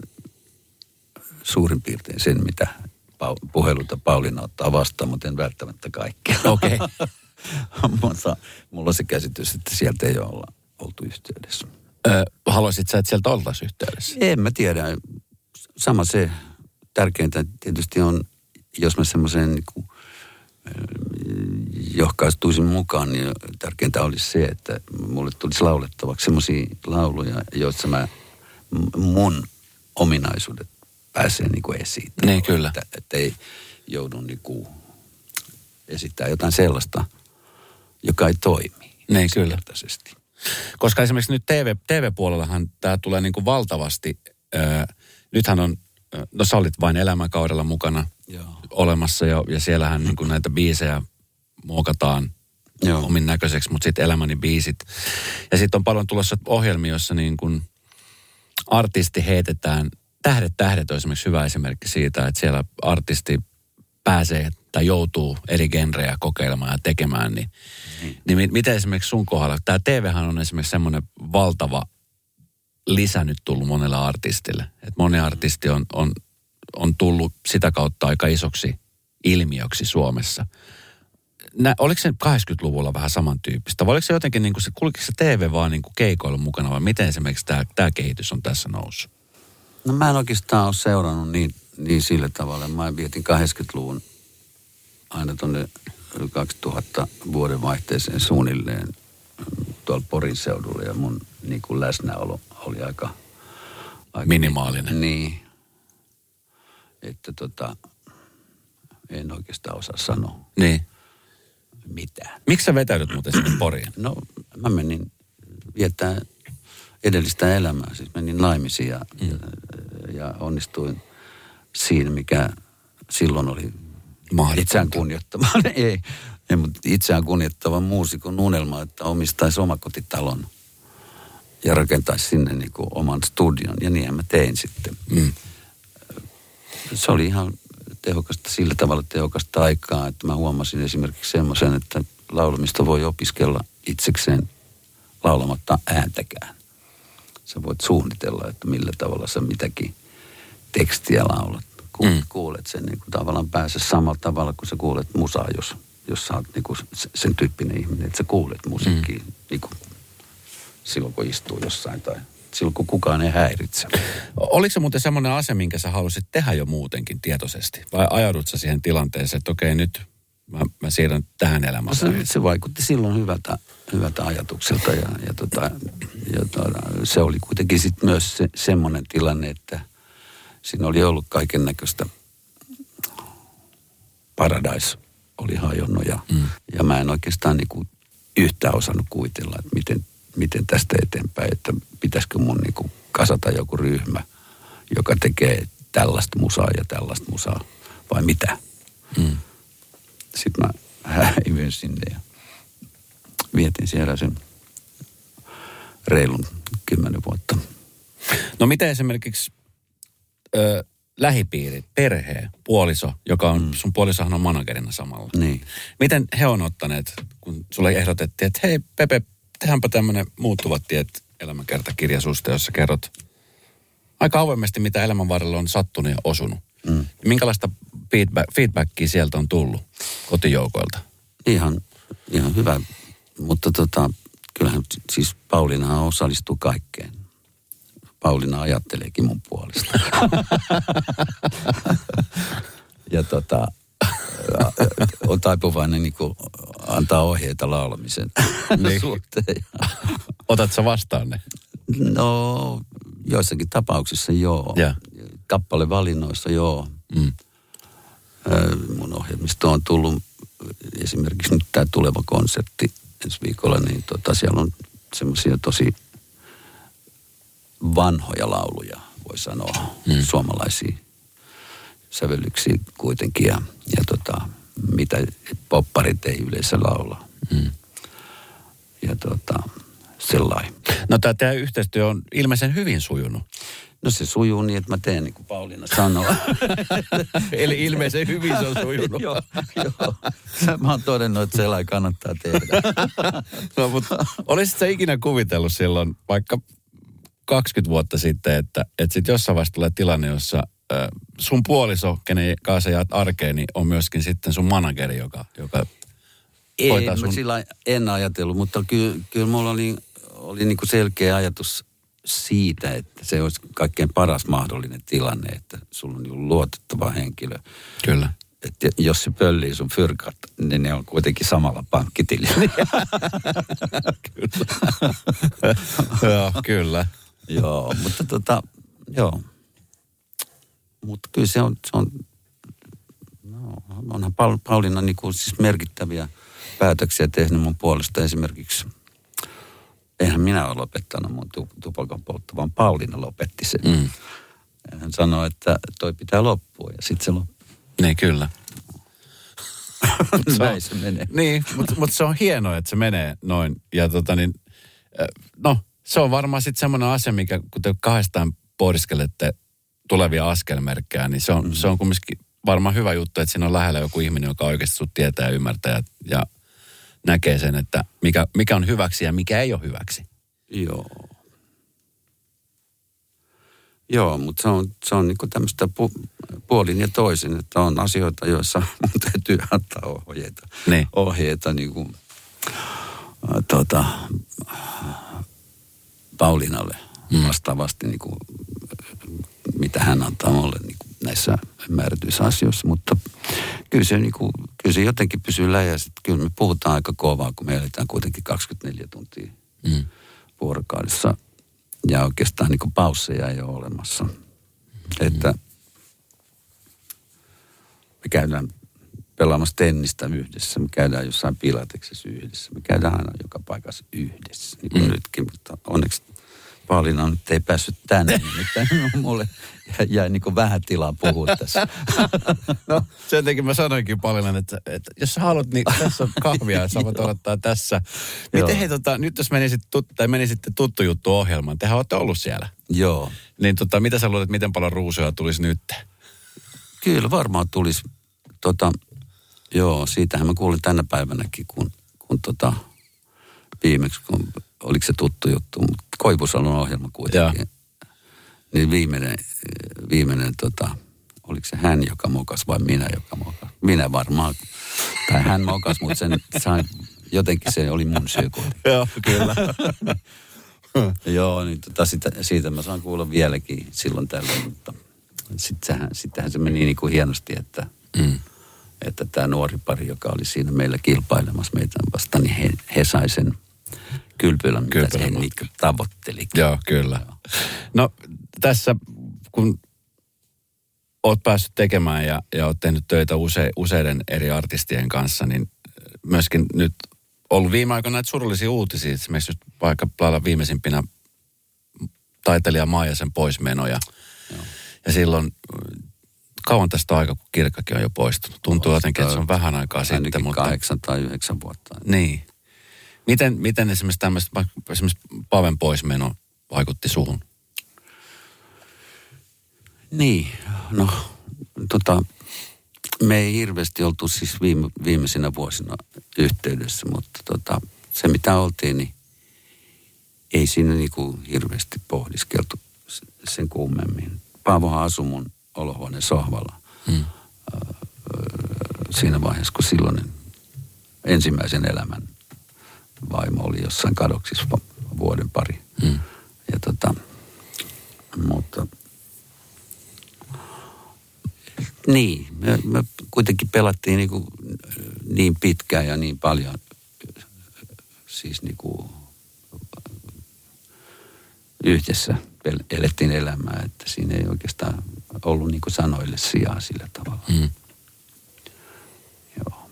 [SPEAKER 3] suurin piirtein sen, mitä puheluita Pauliina ottaa vastaan, mutta en välttämättä kaikkea.
[SPEAKER 2] Okei. Okay.
[SPEAKER 3] Mutta mulla on se käsitys, että sieltä ei olla oltu yhteydessä.
[SPEAKER 2] Ö, haluaisit sä, että sieltä oltaisiin yhteydessä?
[SPEAKER 3] En mä tiedä. Sama se tärkeintä tietysti on, jos mä semmoiseen niin johkaistuisin mukaan, niin tärkeintä olisi se, että mulle tulisi laulettavaksi semmoisia lauluja, joissa mä, mun ominaisuudet pääsee niin kuin esiin.
[SPEAKER 2] Niin, kyllä.
[SPEAKER 3] Että, että ei joudu niin kuin esittää jotain sellaista, joka ei toimi.
[SPEAKER 2] Niin, kyllä. Koska esimerkiksi nyt T V, T V-puolellahan tämä tulee niin kuin valtavasti. Äh, nythän on, no sä olit vain elämäkaudella mukana. Joo. Olemassa jo, ja siellähän niin kuin näitä biisejä muokataan Joo. omin näköiseksi, mutta sitten Elämäni biisit. Ja sitten on paljon tulossa ohjelmia, joissa niin kuin artisti heitetään, Tähdet tähdet on esimerkiksi hyvä esimerkki siitä, että siellä artisti pääsee tai joutuu eri genrejä kokeilemaan ja tekemään, niin, mm. niin miten esimerkiksi sun kohdalla, tämä T V:hän on esimerkiksi semmoinen valtava lisä nyt tullut monelle artistille, että moni artisti on, on on tullut sitä kautta aika isoksi ilmiöksi Suomessa. Nä, oliko se kahdeksankymmentäluvulla vähän samantyyppistä? Vai oliko se jotenkin, niin kuin se, kulkiko se T V vaan niin kuin keikoilun mukana, vai miten esimerkiksi tämä, tämä kehitys on tässä noussut?
[SPEAKER 3] No mä en oikeastaan ole seurannut niin, niin sillä tavalla. Mä vietin kahdeksankymmentäluvun aina tuonne kaksituhatta vuoden vaihteeseen suunnilleen tuolla Porin seudulla, ja mun niin kuin läsnäolo oli aika, aika
[SPEAKER 2] minimaalinen.
[SPEAKER 3] Niin. Että tota, en oikeastaan osaa sanoa
[SPEAKER 2] niin.
[SPEAKER 3] mitään.
[SPEAKER 2] Miksi sä vetäydyt muuten sinne Poriin?
[SPEAKER 3] No mä menin viettää edellistä elämää, siis menin naimisiin ja, mm. ja, ja onnistuin siinä, mikä silloin oli itseään kunnioittavan, ei, ei, mutta itseään kunnioittavan muusikon unelma, että omistaisi omakotitalon ja rakentaisi sinne niin kuin oman studion. Ja niin mä tein sitten. Mm. Se oli ihan tehokasta, sillä tavalla tehokasta aikaa, että mä huomasin esimerkiksi semmoisen, että laulamista voi opiskella itsekseen laulamatta ääntäkään. Sä voit suunnitella, että millä tavalla sä mitäkin tekstiä laulat. Kuulet, mm. kuulet sen niin kuin tavallaan pääse samalla tavalla, kun sä kuulet musaa, jos, jos sä oot niin kuin sen tyyppinen ihminen, että sä kuulet musiikkia mm. niin kuin silloin, kun istuu jossain tai silloin, kun kukaan ei häiritse.
[SPEAKER 2] Oliko se muuten semmoinen ase, minkä sä halusit tehdä jo muutenkin tietoisesti? Vai ajaudut sä siihen tilanteeseen, että okei, nyt mä, mä siirryn tähän elämään?
[SPEAKER 3] Se, se vaikutti silloin hyvältä, hyvältä ajatukselta ja, ja, tota, ja tota, se oli kuitenkin sitten myös se, semmoinen tilanne, että siinä oli ollut kaiken näköistä. Paradise oli hajonnut ja, mm. ja mä en oikeastaan niinku yhtään osannut kuvitella, että miten, miten tästä eteenpäin, että pitäisikö mun niinku kasata joku ryhmä, joka tekee tällaista musaa ja tällaista musaa, vai mitä. Mm. Sitten mä häivyin sinne ja vietin siellä sen reilun kymmenen vuotta.
[SPEAKER 2] No miten esimerkiksi ö, lähipiiri, perhe, puoliso, joka on, mm. sun puolisohan on managerina samalla.
[SPEAKER 3] Niin.
[SPEAKER 2] Miten he on ottaneet, kun sulle ehdotettiin, että hei Pepe, tehdäänpä tämmöinen muuttuvat tiet elämänkertakirja susta, jossa kerrot aika avoimesti, mitä elämän varrella on sattunut ja osunut. Mm. Minkälaista feedback, feedbackia sieltä on tullut kotijoukoilta?
[SPEAKER 3] Ihan, ihan hyvä, mutta tota, kyllähän siis Pauliinahan osallistuu kaikkeen. Pauliina ajatteleekin mun puolesta. ja tota, on taipuvainen niin kuin antaa ohjeita laulamisen niin. suhteen.
[SPEAKER 2] Otat sä vastaan ne?
[SPEAKER 3] No, joissakin tapauksissa joo.
[SPEAKER 2] Yeah.
[SPEAKER 3] Kappalevalinnoissa joo. Mm. Mun ohjelmisto on tullut esimerkiksi nyt tämä tuleva konsertti ensi viikolla, niin tota, siellä on semmoisia tosi vanhoja lauluja, voi sanoa, mm. suomalaisia sävellyksiä kuitenkin ja, ja tota, mitä popparit ei yleensä laula. Mm. Ja tota, sellainen.
[SPEAKER 2] No tämä teidän yhteistyö on ilmeisen hyvin sujunut.
[SPEAKER 3] No se sujuu niin, että mä teen niin kuin Pauliina sanoo.
[SPEAKER 2] Eli ilmeisen hyvin se on sujunut.
[SPEAKER 3] joo, joo. Mä oon todennut, että sellainen kannattaa tehdä.
[SPEAKER 2] No mutta olisitko sä ikinä kuvitellut silloin vaikka kaksikymmentä vuotta sitten, että, että sitten jossain vaiheessa tulee tilanne, jossa äh, sun puoliso, kenen kanssa jaat arkeen, niin on myöskin sitten sun manageri, joka, joka
[SPEAKER 3] Ei,
[SPEAKER 2] hoitaa sun...
[SPEAKER 3] Ei, sillä en ajatellut, mutta kyllä, kyllä mulla oli, oli niin kuin selkeä ajatus siitä, että se olisi kaikkein paras mahdollinen tilanne, että sulla on niin luotettava henkilö.
[SPEAKER 2] Kyllä.
[SPEAKER 3] Että jos se pöllii sun fyrkat, niin ne on kuitenkin samalla pankkitilillä.
[SPEAKER 2] Kyllä. Joo, kyllä.
[SPEAKER 3] Joo, mutta tota, joo. Mutta kyllä se on, se on no, onhan Pauliina niin kuin siis merkittäviä päätöksiä tehnyt mun puolesta esimerkiksi. Eihän minä ole lopettanut mun tupakan poltto, vaan Pauliina lopetti sen. Mm. Hän sanoi, että toi pitää loppua ja sitten se loppuu.
[SPEAKER 2] Niin, kyllä.
[SPEAKER 3] Näin se menee.
[SPEAKER 2] Niin, mutta mut se on hienoa, että se menee noin. Ja tota niin, no, se on varmaan sitten semmoinen asia, mikä kun te kahdestaan pohdiskelette tulevia askelmerkkejä, niin se on, mm. se on kumminkin varmaan hyvä juttu, että siinä on lähellä joku ihminen, joka oikeasti sut tietää ja ymmärtää ja, ja näkee sen, että mikä, mikä on hyväksi ja mikä ei ole hyväksi.
[SPEAKER 3] Joo. Joo, mutta se on, se on niinku tämmöistä pu, puolin ja toisin, että on asioita, joissa mun täytyy antaa ohjeita.
[SPEAKER 2] Niin.
[SPEAKER 3] Ohjeita niinku, äh, tota, Paulinalle mm. vastaavasti, niinku, mitä hän antaa mulle niinku, näissä määrätyissä asioissa. Mutta kyllä se, niinku, kyllä se jotenkin pysyy läjässä. Kyllä me puhutaan aika kovaa, kun me eletään kuitenkin kaksikymmentäneljä tuntia mm. vuorokaudessa. Ja oikeastaan niin kuin pausseja ei ole olemassa. Mm-hmm. Että me käydään pelaamassa tennistä yhdessä, me käydään jossain pilateksessa yhdessä, me käydään aina joka paikassa yhdessä, niin kuin mm. nytkin, mutta onneksi Paulina nyt ei päässyt tänne, nimittäin mulle jäi niin kuin vähän tilaa puhua tässä.
[SPEAKER 2] No, sen takia mä sanoinkin Paulina, että, että jos sä haluat, niin tässä on kahvia ja sä voit odottaa tässä. Miten hei, tota, nyt jos menisit, tut, tai menisitte tuttu juttu ohjelmaan, tehän olette ollut siellä.
[SPEAKER 3] Joo.
[SPEAKER 2] Niin tota, mitä sä luulet, miten paljon ruusuja tulisi nyt?
[SPEAKER 3] Kyllä varmaan tulisi, tota, joo, siitähän mä kuulin tänä päivänäkin, kun, kun tota, viimeksi, kun oliko se tuttu juttu, mutta Koivusalon ohjelma kuitenkin. Ja. Niin viimeinen, viimeinen tota, oliko se hän, joka mokas vai minä, joka mokas? Minä varmaan. Tai hän mokas, mutta sen sain, jotenkin se oli mun syy kuitenkin.
[SPEAKER 2] Joo, kyllä.
[SPEAKER 3] Joo, niin tota, sitä, siitä mä saan kuulla vieläkin silloin tällöin, mutta sittenhän, sittenhän se meni niin kuin hienosti, että mm. että tämä nuori pari, joka oli siinä meillä kilpailemassa meitä vastaan, niin he, he sai sen kylpylän, mitä
[SPEAKER 2] Kylpylän.
[SPEAKER 3] he niitä tavoitteli.
[SPEAKER 2] Joo, kyllä. Joo. No tässä, kun oot päässyt tekemään ja, ja oot tehnyt töitä use, useiden eri artistien kanssa, niin myöskin nyt ollut viime aikoina näitä surullisia uutisia. Esimerkiksi just vaikka lailla viimeisimpinä taiteilija Maijasen poismenoja. Joo. Ja silloin, kauan tästä aika, kun Kirkkakin on jo poistunut. Tuntuu jotenkin, että se on vähän aikaa sitten.
[SPEAKER 3] Mutta kahdeksan tai yhdeksän vuotta.
[SPEAKER 2] Niin. Miten, miten esimerkiksi tämmöistä, esimerkiksi Paven poismeno vaikutti suhun?
[SPEAKER 3] Niin, no tota, me ei hirveästi oltu siis viime, viimeisinä vuosina yhteydessä, mutta tota, se mitä oltiin, niin ei siinä niinku hirveästi pohdiskeltu sen kummemmin. Paavohan asui mun olohuoneen sohvalla hmm. siinä vaiheessa, kun silloinen ensimmäisen elämän vaimo oli jossain kadoksissa vuoden pari. Hmm. Ja tota, mutta niin, me, me kuitenkin pelattiin niin, kuin niin pitkään ja niin paljon, siis niin kuin yhdessä elettiin elämää, että siinä ei oikeastaan ollut niin kuin sanoille sijaa sillä tavalla. Mm. Joo.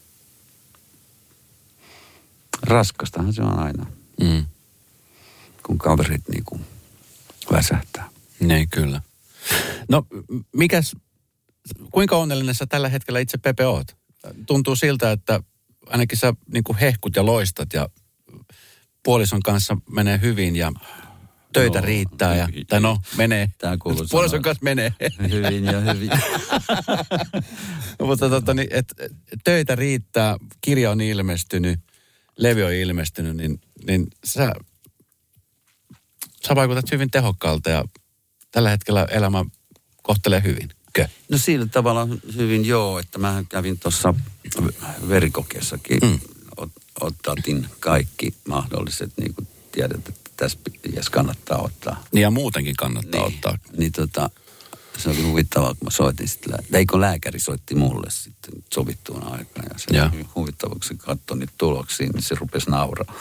[SPEAKER 3] Raskastahan se on aina, mm. kun kaverit niin kuin väsähtää.
[SPEAKER 2] Niin, kyllä. No, mikäs, kuinka onnellinen sä tällä hetkellä itse Pepe oot? Tuntuu siltä, että ainakin sä niin kuin hehkut ja loistat ja puolison kanssa menee hyvin ja töitä no, riittää ja, tai no, menee. Puolison kanssa menee.
[SPEAKER 3] Hyvin ja hyvin.
[SPEAKER 2] Mutta totta, niin, et, töitä riittää, kirja on ilmestynyt, levy on ilmestynyt, niin, niin sä, sä vaikutat hyvin tehokkaalta ja tällä hetkellä elämä kohtelee hyvin. Kö?
[SPEAKER 3] No sillä tavalla hyvin joo, että mä kävin tuossa verikokeessakin, mm. ot, ottatin kaikki mahdolliset, niin kuin tiedät, että tässä pitäisi kannattaa ottaa.
[SPEAKER 2] Niin ja muutenkin kannattaa
[SPEAKER 3] niin,
[SPEAKER 2] ottaa.
[SPEAKER 3] Niin tota, se oli huvittavaa, kun mä soitin sitten, eikö lääkäri soitti mulle sitten sovittuun aikaan. Ja se ja. oli huvittavaa, kun se katsoi niitä tuloksia, niin se rupesi nauraa.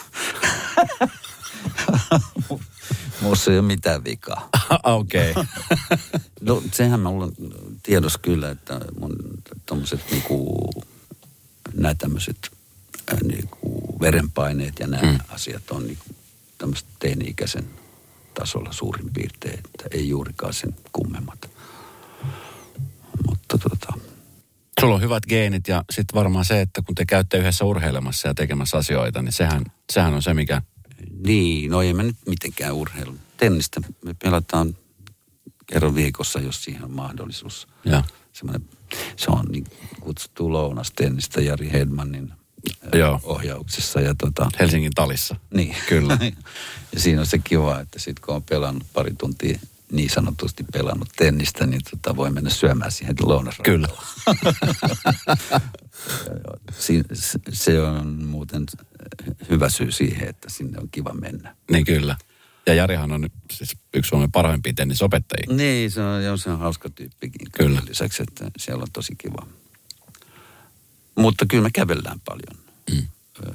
[SPEAKER 3] Muussa ei ole mitään vikaa.
[SPEAKER 2] Okei. Okay.
[SPEAKER 3] No sehän mulla on tiedossa kyllä, että mun tommoset niinku, nämä tämmöiset niinku verenpaineet ja nämä mm. asiat on niinku tämmöistä teini-ikäisen tasolla suurin piirtein, että ei juurikaan sen kummemmat. Mutta tota...
[SPEAKER 2] Sulla on hyvät geenit ja sitten varmaan se, että kun te käytte yhdessä urheilemassa ja tekemässä asioita, niin sehän, sehän on se, mikä...
[SPEAKER 3] Niin, no ei mä nyt mitenkään urheilu. Tennistä me pelataan kerran viikossa, jos siihen on mahdollisuus. Ja. Semmoinen, se on niin kutsuttu lounastennistä Jari Hedmanin Joo. ohjauksessa. Ja tota,
[SPEAKER 2] Helsingin talissa.
[SPEAKER 3] Niin.
[SPEAKER 2] Kyllä.
[SPEAKER 3] Ja siinä on se kiva, että sitten kun on pelannut pari tuntia, niin sanotusti pelannut tennistä, niin tota voi mennä syömään siihen lounasravintolaan.
[SPEAKER 2] Kyllä.
[SPEAKER 3] se, se on muuten hyvä syy siihen, että sinne on kiva mennä.
[SPEAKER 2] Niin kyllä. Ja Jarihan on siis yksi Suomen parhaimpia tennisopettajia.
[SPEAKER 3] Niin, se on, se on hauska tyyppikin.
[SPEAKER 2] Kyllä.
[SPEAKER 3] Lisäksi, että siellä on tosi kiva. Mutta kyllä me kävellään paljon. Mm.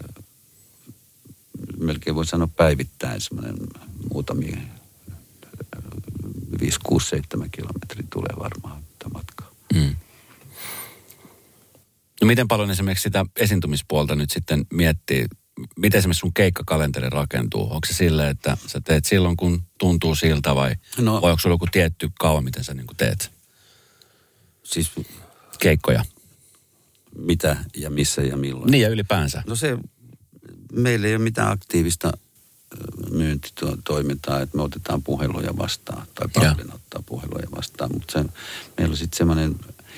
[SPEAKER 3] Melkein voi sanoa päivittäin semmoinen muutamia viisi, kuusi, seitsemän kilometriä tulee varmaan tämä matka. Mm.
[SPEAKER 2] No miten paljon esimerkiksi sitä esiintymispuolta nyt sitten miettii? miten esimerkiksi sun keikkakalenteri rakentuu? Onko se silleen, että sä teet silloin, kun tuntuu siltä vai,
[SPEAKER 3] no,
[SPEAKER 2] vai onko sulla joku tietty kaava, miten sä niin kuin teet?
[SPEAKER 3] Siis
[SPEAKER 2] keikkoja.
[SPEAKER 3] Mitä ja missä ja milloin?
[SPEAKER 2] Niin ja ylipäänsä.
[SPEAKER 3] No se, meillä ei ole mitään aktiivista myyntitoimintaa, että me otetaan puheluja vastaan, tai Pauliina ottaa puheluja vastaan, mutta se, meillä on sitten semmoinen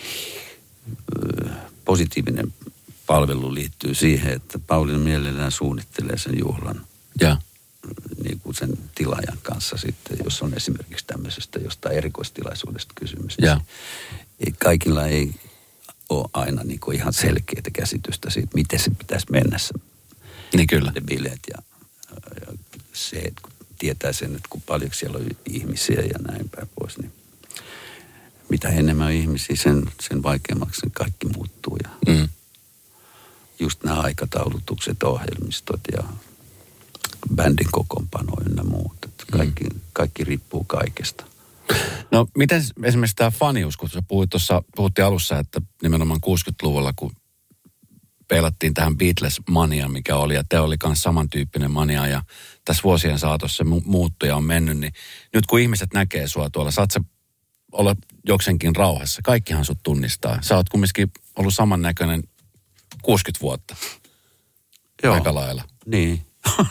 [SPEAKER 3] positiivinen palvelu liittyy siihen, että Pauliina mielellään suunnittelee sen juhlan
[SPEAKER 2] ja.
[SPEAKER 3] Niin kuin sen tilaajan kanssa sitten, jos on esimerkiksi tämmöisestä jostain erikoistilaisuudesta kysymys.
[SPEAKER 2] Ja.
[SPEAKER 3] Ei, kaikilla ei ole aina niin kuin ihan selkeää käsitystä siitä, miten se pitäisi mennä se
[SPEAKER 2] niin kyllä.
[SPEAKER 3] Ne bileet ja, ja se, että kun tietää sen, että kun paljon siellä on ihmisiä ja näin päin pois, niin mitä enemmän on ihmisiä, sen, sen vaikeammaksi kaikki muuttuu. Ja
[SPEAKER 2] mm.
[SPEAKER 3] just nämä aikataulutukset, ohjelmistot ja bändin kokoonpano ynnä muut. Että kaikki, mm. kaikki riippuu kaikesta.
[SPEAKER 2] No miten esimerkiksi tämä fanius, kun sä puhuit tuossa, puhuttiin alussa, että nimenomaan kuusikymmentäluvulla, kun peilattiin tähän Beatles-maniaan, mikä oli, ja te oli myös samantyyppinen mania, ja tässä vuosien saatossa se mu- muuttui ja on mennyt, niin nyt kun ihmiset näkee sua tuolla, saat sä olla jokseenkin rauhassa. Kaikkihan sut tunnistaa. Sä oot kumminkin ollut samannäköinen kuusikymmentä vuotta.
[SPEAKER 3] Joo.
[SPEAKER 2] Aika lailla.
[SPEAKER 3] Niin.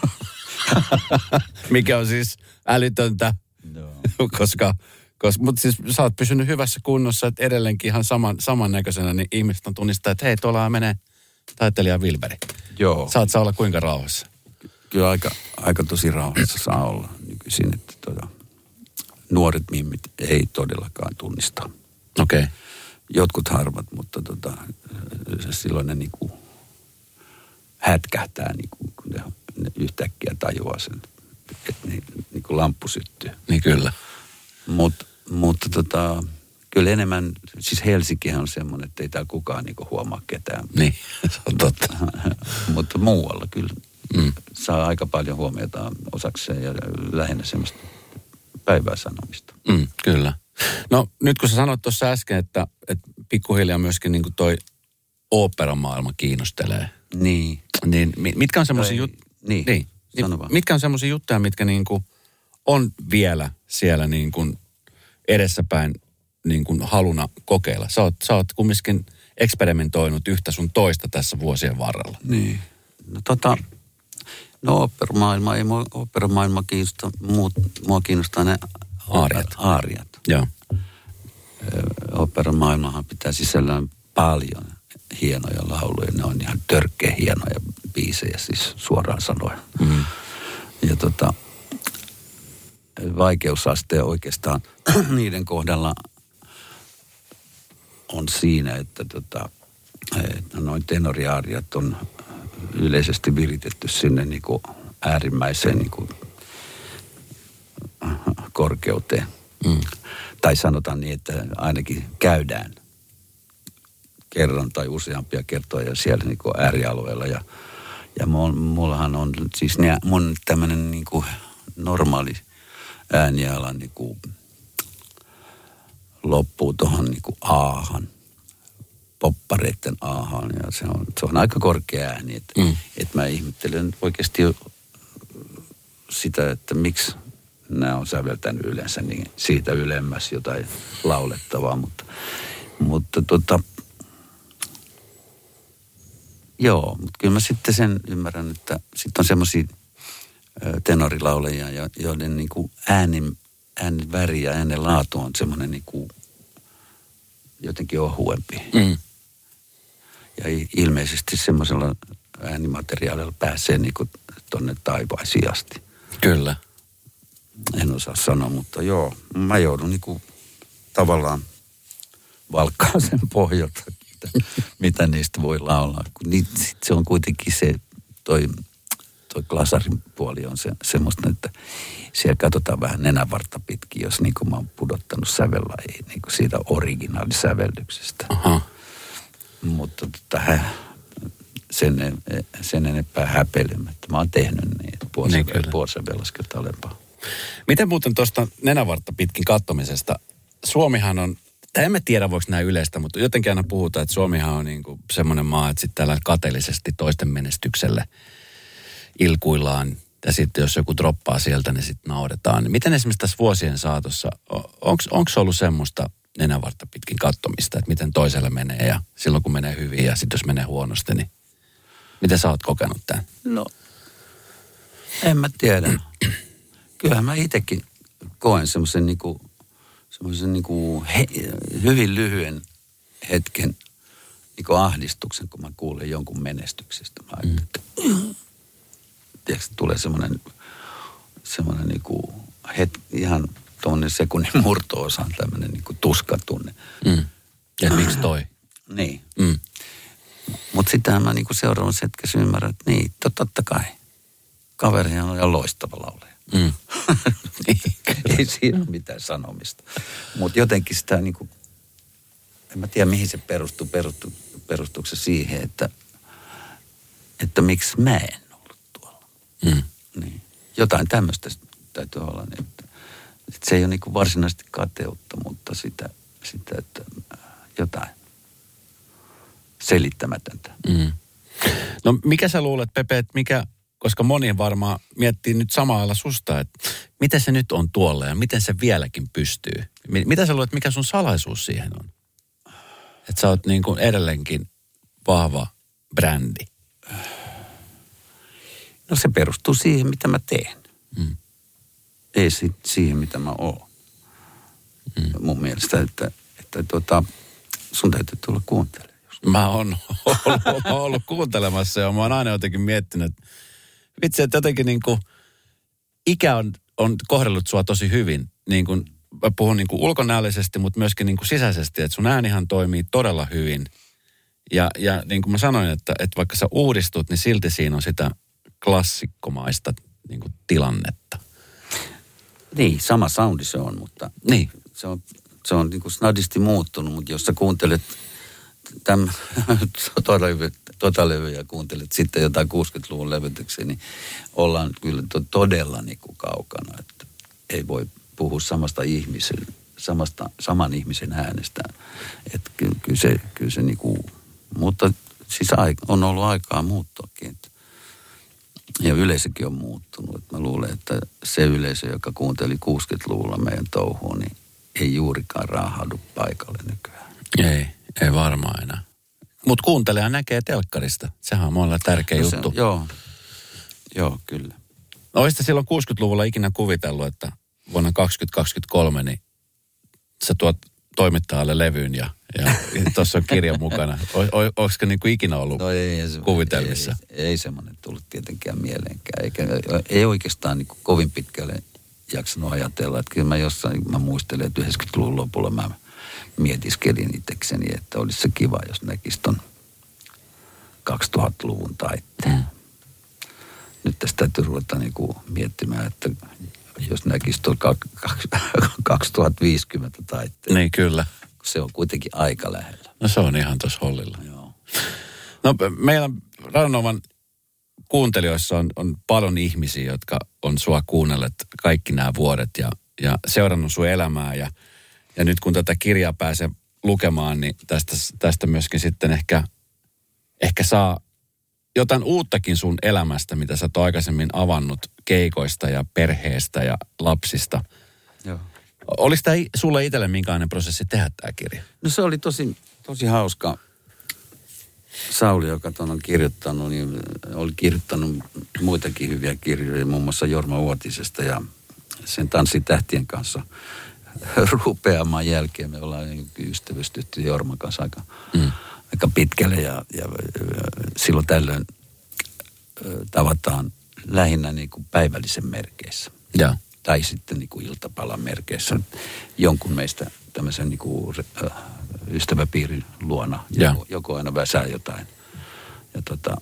[SPEAKER 2] Mikä on siis älytöntä,
[SPEAKER 3] no.
[SPEAKER 2] koska, koska mutta siis sä oot pysynyt hyvässä kunnossa, että edelleenkin ihan saman, samannäköisenä, niin ihmiset on tunnistaa, että hei, tuolla menee taiteilija Wilberi.
[SPEAKER 3] Joo.
[SPEAKER 2] Saat sä olla kuinka rauhassa?
[SPEAKER 3] Kyllä aika, aika tosi rauhassa saa olla nykyisin, että tuota, nuoret mimmit ei todellakaan tunnista.
[SPEAKER 2] Okei. Okay.
[SPEAKER 3] Jotkut harvat, mutta tota, silloin ne niinku hätkähtää, niinku, kun ne, ne yhtäkkiä tajuaa sen, että ne, niinku lamppu syttyy.
[SPEAKER 2] Niin kyllä.
[SPEAKER 3] Mut, mutta tota, kyllä enemmän, siis Helsinkihän on semmoinen, että ei täällä kukaan niinku huomaa ketään.
[SPEAKER 2] Niin, se on totta.
[SPEAKER 3] Mutta muualla kyllä
[SPEAKER 2] mm.
[SPEAKER 3] saa aika paljon huomiota osakseen ja lähinnä semmoista päivää sanomista.
[SPEAKER 2] Mm, kyllä. No nyt kun sä sanoit tuossa äsken, että, että pikkuhiljaa myöskin niin kuin toi oopperamaailma kiinnostelee.
[SPEAKER 3] Niin.
[SPEAKER 2] Niin mitkä on semmoisia juttuja?
[SPEAKER 3] Niin,
[SPEAKER 2] niin.
[SPEAKER 3] Sano vaan.
[SPEAKER 2] Mitkä on semmoisia juttuja, mitkä niin kuin on vielä siellä niin kuin edessäpäin niin kuin haluna kokeilla? Sä oot, sä oot kumminkin eksperimentoinut yhtä sun toista tässä vuosien varrella.
[SPEAKER 3] Niin. No tota, no oopperamaailma, ei mua oopperamaailma kiinnosta, muut, mua kiinnostaa ne
[SPEAKER 2] aariat.
[SPEAKER 3] aariat.
[SPEAKER 2] Joo.
[SPEAKER 3] Oopperamaailmahan pitää sisällään paljon hienoja lauluja. Ne on ihan törkeä hienoja biisejä, siis suoraan sanoen.
[SPEAKER 2] Mm.
[SPEAKER 3] Ja tota, vaikeusaste oikeastaan niiden kohdalla on siinä, että tota, että noin tenoriaariat on yleisesti viritetty sinne niin kuin äärimmäiseen niin kuin korkeuteen.
[SPEAKER 2] Mm.
[SPEAKER 3] Tai sanotaan niin, että ainakin käydään kerran tai useampia kertoja siellä niin kuin äärialueella. Ja, ja mullahan on siis ne, mun tämmöinen niin kuin normaali ääniala niin kuin loppuu tuohon niin kuin aahan, poppareiden aahan. Ja se on, se on aika korkea ääni. Että
[SPEAKER 2] mm.
[SPEAKER 3] et mä ihmettelen oikeasti sitä, että miksi nämä on säveltänyt yleensä niin siitä ylemmäs jotain laulettavaa. Mutta, mutta tota, joo, mutta kyllä mä sitten sen ymmärrän, että sitten on semmoisia tenorilaulajia, joiden niin kuin äänen, äänen väri ja äänen laatu on semmoinen niin kuin jotenkin ohuempi.
[SPEAKER 2] Mm.
[SPEAKER 3] Ja ilmeisesti semmoisella äänimateriaalilla pääsee niin kuin tonne taivaisiin asti.
[SPEAKER 2] Kyllä.
[SPEAKER 3] En osaa sanoa, mutta joo, mä joudun niin kuin tavallaan valkkaan sen pohjalta, mitä, mitä niistä voi laulaa. Kun niit, se on kuitenkin se, toi, toi glasarin puoli on se, semmoista, että siellä katsotaan vähän nenävartta pitkin, jos niin kuin mä oon pudottanut sävellajia niin kuin siitä originaalisävellyksestä.
[SPEAKER 2] Aha.
[SPEAKER 3] Mutta tota, sen, sen enempää häpeilemättä. Mä oon tehnyt niin, että puolisävellaskelta alempaa.
[SPEAKER 2] Miten muuten tuosta nenävartta pitkin kattomisesta? Suomihan on, tai en mä tiedä voiko näin yleistä, mutta jotenkin aina puhutaan, että Suomihan on niin kuin semmoinen maa, että sitten täällä kateellisesti toisten menestykselle ilkuillaan ja sitten jos joku droppaa sieltä, niin sitten nauretaan. Miten esimerkiksi tässä vuosien saatossa, onko ollut semmoista nenävartta pitkin kattomista, että miten toiselle menee ja silloin kun menee hyvin ja sitten jos menee huonosti, niin miten sä oot kokenut tämän?
[SPEAKER 3] No, en mä tiedä. Kyllähän mä itsekin koen semmoisen niinku, semmoisen niinku he, hyvin lyhyen hetken niinku ahdistuksen, kun mä kuulen jonkun menestyksestä. Mä mm. että, tiedätkö, tulee semmoinen, semmoinen niinku het, ihan tuommoinen sekunnin murto-osa, tämmöinen niinku tuskatunne.
[SPEAKER 2] Mm. Ja miksi toi?
[SPEAKER 3] Niin.
[SPEAKER 2] Mm.
[SPEAKER 3] Mutta sitähän mä niinku seuraavassa hetkessä ymmärrän, että niin, totta kai. Kaverihan on ihan loistava laulaja.
[SPEAKER 2] Mm.
[SPEAKER 3] Ei siinä ole mitään sanomista. Mutta jotenkin sitä niinku, en mä tiedä mihin se perustuu, perustuu perustuuko se siihen, että, että miksi mä en ollut tuolla.
[SPEAKER 2] Mm.
[SPEAKER 3] Niin. Jotain tämmöistä täytyy olla, että, että se ei ole niinku varsinaisesti kateutta, mutta sitä, sitä että jotain selittämätöntä.
[SPEAKER 2] Mm. No mikä sä luulet, Pepe, että mikä, koska moni varmaan miettii nyt samalla susta, että miten se nyt on tuolla ja miten se vieläkin pystyy. Mitä sä luulet, mikä sun salaisuus siihen on? Että sä oot niin kuin edelleenkin vahva brändi.
[SPEAKER 3] No se perustuu siihen, mitä mä teen.
[SPEAKER 2] Mm.
[SPEAKER 3] Ei si- siihen, mitä mä oon. Mm. Mun mielestä, että, että tuota, sun täytyy tulla kuuntelemaan.
[SPEAKER 2] Mä oon ollut, mä oon ollut kuuntelemassa ja mä oon aina jotenkin miettinyt, että vitsi, että jotenkin niin kuin ikä on, on kohdellut sua tosi hyvin. Niin kuin, mä puhun niin kuin ulkonäöllisesti, mutta myöskin niin kuin sisäisesti, että sun äänihan toimii todella hyvin. Ja, ja niin kuin mä sanoin, että, että vaikka sä uudistut, niin silti siinä on sitä klassikkomaista niin kuin tilannetta.
[SPEAKER 3] Niin, sama soundi se on, mutta
[SPEAKER 2] niin.
[SPEAKER 3] se on, se on niin kuin snadisti muuttunut, mutta jos sä kuuntelet tämän tota levyä ja kuuntelet sitten jotain kuusikymmentäluvun levytyksiä, niin ollaan kyllä to, todella niin kuin kaukana, että ei voi puhua samasta ihmisen, samasta, saman ihmisen äänestä. Että kyllä, kyllä se, kyllä se niin kuin, mutta siis on ollut aikaa muuttuakin. Ja yleisökin on muuttunut. Mä luulen, että se yleisö, joka kuunteli kuusikymmentäluvulla meidän touhuun, niin ei juurikaan raahaudu paikalle nykyään.
[SPEAKER 2] Ei, ei varmaan enää. Mutta kuunteleja näkee telkkarista. Sehän on monella tärkeä
[SPEAKER 3] no
[SPEAKER 2] juttu.
[SPEAKER 3] On, joo, joo, kyllä.
[SPEAKER 2] No olisitko silloin kuusikymmentäluvulla ikinä kuvitellut, että vuonna kaksituhattakaksikymmentäkolme niin sä tuot toimittajalle levyyn ja, ja tuossa on kirja mukana. O, o, Olisiko niin kuin ikinä ollut no ei, kuvitelmissa?
[SPEAKER 3] Ei, ei, ei semmoinen tullut tietenkään mieleenkään. Eikä, ei oikeastaan niin kuin kovin pitkälle jaksanut ajatella. Että kyllä mä jossain, mä muistelen, että yhdeksänkymmentäluvun lopulla mä mietiskelin itsekseni, että olisi se kiva, jos näkisi ton kaksituhattaluvun taitteen. Mm. Nyt tästä täytyy ruveta niin kuin miettimään, että jos näkisi tuon kaksituhattaviisikymmentä taitteen.
[SPEAKER 2] Niin, kyllä.
[SPEAKER 3] Se on kuitenkin aika lähellä.
[SPEAKER 2] No se on ihan tuossa hollilla.
[SPEAKER 3] Joo.
[SPEAKER 2] No meillä Radionovan kuuntelijoissa on, on paljon ihmisiä, jotka on sua kuunnelleet kaikki nämä vuodet ja, ja seurannut sun elämää. Ja, ja nyt kun tätä kirjaa pääsee lukemaan, niin tästä, tästä myöskin sitten ehkä, ehkä saa jotain uuttakin sun elämästä, mitä sä oot aikaisemmin avannut keikoista ja perheestä ja lapsista.
[SPEAKER 3] Joo.
[SPEAKER 2] Oliko tämä sulle itselle minkälainen prosessi tehdä tämä kirja?
[SPEAKER 3] No se oli tosi, tosi hauska. Sauli, joka tuon on kirjoittanut, niin oli kirjoittanut muitakin hyviä kirjoja, muun muassa Jorma Uotisesta ja sen Tanssitähtien kanssa rupeamaan jälkeen. Me ollaan ystävystytty Jorman kanssa aika, mm. aika pitkälle ja, ja silloin tällöin tavataan lähinnä niin kuin päivällisen merkeissä.
[SPEAKER 2] Ja.
[SPEAKER 3] Tai sitten niin kuin iltapalan merkeissä jonkun meistä tämmöisen niin kuin ystäväpiirin luona. Joku, joku aina väsää jotain. Ja, tota,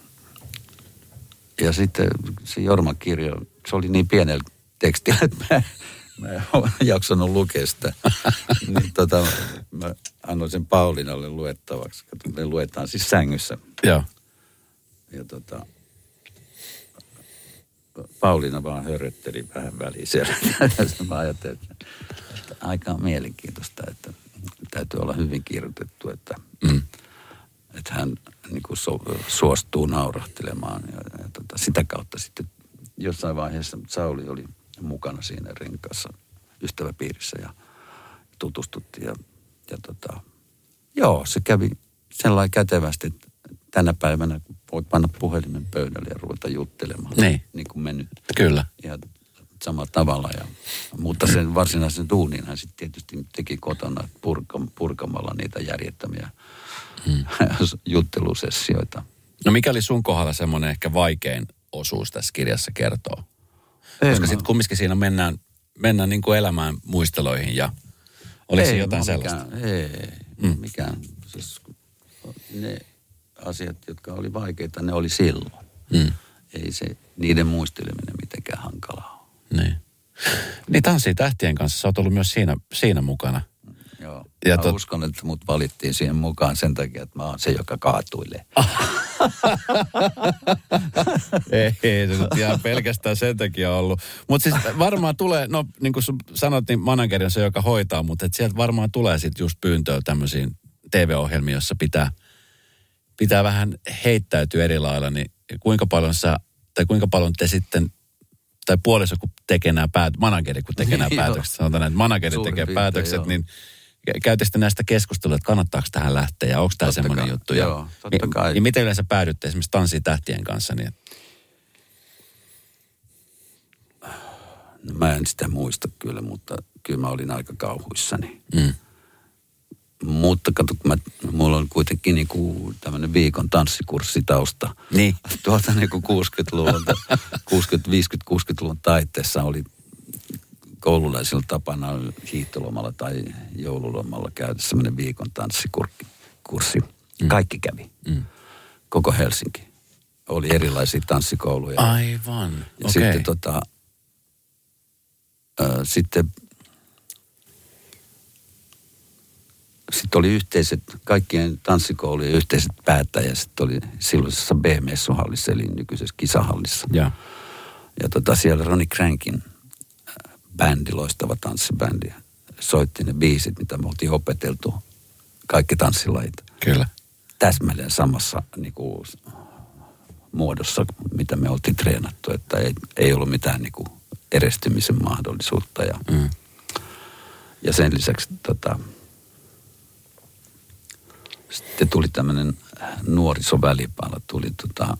[SPEAKER 3] ja sitten se Jorman kirjo, se oli niin pienellä tekstillä, että mä, mä en jaksanut lukea sitä. niin tota, mä annoin sen Paulinalle luettavaksi. Me luetaan siis sängyssä.
[SPEAKER 2] Joo.
[SPEAKER 3] Ja tota... Pauliina vaan hörötteli vähän väliin siellä. Mä ajattelin, että, että aika on mielenkiintoista, että täytyy olla hyvin kirjoitettu, että, mm. että hän niin kuin so, suostuu naurahtelemaan. Ja, ja, tota, sitä kautta sitten jossain vaiheessa Sauli oli mukana siinä renkaassa ystäväpiirissä ja tutustuttiin. Ja, ja tota, joo, se kävi sellainen kätevästi, että tänä päivänä voit panna puhelimen pöydälle ja ruveta juttelemaan.
[SPEAKER 2] Niin.
[SPEAKER 3] Niin kuin mennyt.
[SPEAKER 2] Kyllä.
[SPEAKER 3] Ja samalla tavalla. Ja, mutta sen varsinaisen duunin hän sitten tietysti teki kotona purka, purkamalla niitä järjettömiä hmm. juttelusessioita.
[SPEAKER 2] No mikä oli sun kohdalla semmoinen ehkä vaikein osuus tässä kirjassa kertoo?
[SPEAKER 3] Ei,
[SPEAKER 2] Koska
[SPEAKER 3] mä...
[SPEAKER 2] sitten kumminkin siinä mennään, mennään niin kuin elämään muisteloihin ja oliko se jotain sellaista?
[SPEAKER 3] Mikään, ei, mm. mikään. Siis ne asiat, jotka oli vaikeita, ne oli silloin. Mm. Ei se niiden muisteleminen mitenkään hankalaa ole.
[SPEAKER 2] Niin. Niin Tanssii tähtien kanssa, sä oot ollut myös siinä, siinä mukana.
[SPEAKER 3] Joo.
[SPEAKER 2] Ja
[SPEAKER 3] mä
[SPEAKER 2] tot...
[SPEAKER 3] uskon, että mut valittiin siihen mukaan sen takia, että mä oon se, joka kaatuilee.
[SPEAKER 2] ei, ei se nyt ihan pelkästään sen takia ollut. Mutta siis varmaan tulee, no niin kuin sanot, niin manageri on se, joka hoitaa, mutta et sieltä varmaan tulee sitten just pyyntöä tämmöisiin T V-ohjelmiin, jossa pitää, pitää vähän heittäytyä eri lailla, niin kuinka paljon sä, tai kuinka paljon te sitten, tai puoliso kun tekee nämä päät, manageri kun tekee nämä päätökset, sanotaan näin, että manageri tekee piirtein, päätökset, joo. Niin käytätte näistä keskustelua, että kannattaako tähän lähteä ja onko tämä semmoinen juttu.
[SPEAKER 3] Joo, ja, totta kai.
[SPEAKER 2] Niin, niin miten yleensä päädytte esimerkiksi Tanssii tähtien kanssa? Niin...
[SPEAKER 3] No, mä en sitä muista kyllä, mutta kyllä mä olin aika kauhuissani. Mm. Mutta kato, kun mä, mulla on kuitenkin niinku tämmöinen viikon tanssikurssitausta.
[SPEAKER 2] Niin.
[SPEAKER 3] Tuolta niinku kuusikymmentäluvun, kuusikymmentä, viisikymmentä, kuusikymmentäluvun taitteessa oli koululaisilla tapana hiihtolomalla tai joululomalla käydä semmoinen viikon tanssikurssi. Mm. Kaikki kävi. Mm. Koko Helsinki. Oli erilaisia tanssikouluja.
[SPEAKER 2] Aivan,
[SPEAKER 3] ja
[SPEAKER 2] okei.
[SPEAKER 3] sitten tota, äh, sitten, sitten oli yhteiset, kaikkien tanssikoulujen yhteiset päättäjät. Sitten oli silloisessa B-messuhallissa, eli nykyisessä kisahallissa.
[SPEAKER 2] Ja,
[SPEAKER 3] ja tota, siellä Ronnie Crankin bändi, loistava tanssibändi, soitti ne biisit, mitä me oltiin opeteltu, kaikki tanssilajit.
[SPEAKER 2] Kyllä.
[SPEAKER 3] Täsmälleen samassa niin kuin, muodossa, mitä me oltiin treenattu, että ei, ei ollut mitään niin kuin, eristymisen mahdollisuutta. Ja, mm. ja sen lisäksi tota, sitten tuli tämmöinen nuorisovälipaala, tuli tota,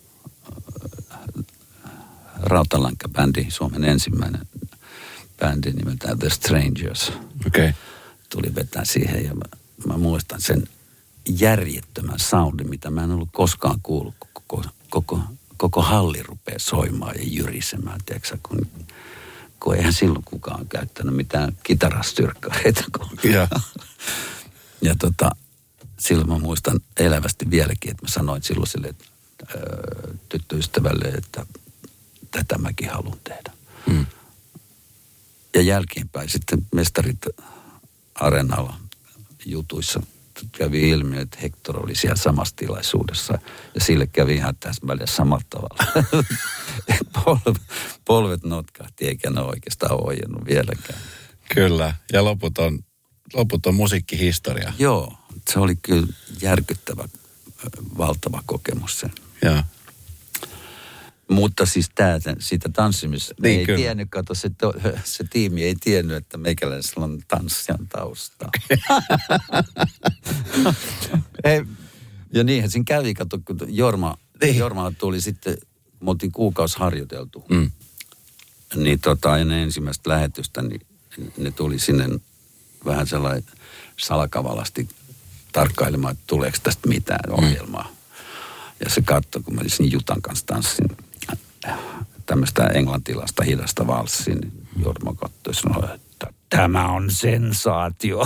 [SPEAKER 3] Rautalanka-bändi, Suomen ensimmäinen bändi nimeltään The Strangers.
[SPEAKER 2] Okay.
[SPEAKER 3] Tuli vetää siihen ja mä, mä muistan sen järjettömän soundin, mitä mä en ollut koskaan kuullut. Koko, koko, koko halli rupeaa soimaan ja jyrisemään, tiedätkö, kun, kun eihän silloin kukaan käyttänyt mitään kitarastyrkkareita.
[SPEAKER 2] Ja,
[SPEAKER 3] ja tota, silloin mä muistan elävästi vieläkin, että mä sanoin silloin sille öö, tyttöystävälle, että tätä mäkin haluan tehdä. Mm. Ja jälkeenpäin sitten mestarit Areenalla jutuissa kävi ilmi, että Hector oli siellä samassa tilaisuudessa. Ja sille kävi ihan täsmälleen samalla tavalla. Polvet, polvet notkahti, eikä ne oikeastaan ojennut vieläkään.
[SPEAKER 2] Kyllä, ja loput on, loput on musiikkihistoria.
[SPEAKER 3] Joo, se oli kyllä järkyttävä, valtava kokemus sen.
[SPEAKER 2] Joo.
[SPEAKER 3] Mutta siis tää, siitä tanssimista
[SPEAKER 2] niin,
[SPEAKER 3] ei
[SPEAKER 2] kyllä.
[SPEAKER 3] tiennyt, kato se, to, se tiimi ei tiennyt, että meikäläisellä on tanssijan taustaa. Ei, ja niinhän siinä kävi, kato, kun Jorma, niin. Jorma tuli sitten, me oltiin kuukausi harjoiteltu. Mm. Niin tota, ennen ensimmäistä lähetystä, niin ne tuli sinne vähän sellainen salakavalasti tarkkailemaan, että tuleeko tästä mitään ohjelmaa. Mm. Ja se katsoi, kun mä olisin Jutan kanssa tanssin tämmöistä englantilaista hidasta valssia, niin Jorma katsoi ja sanoi, että tämä on sensaatio.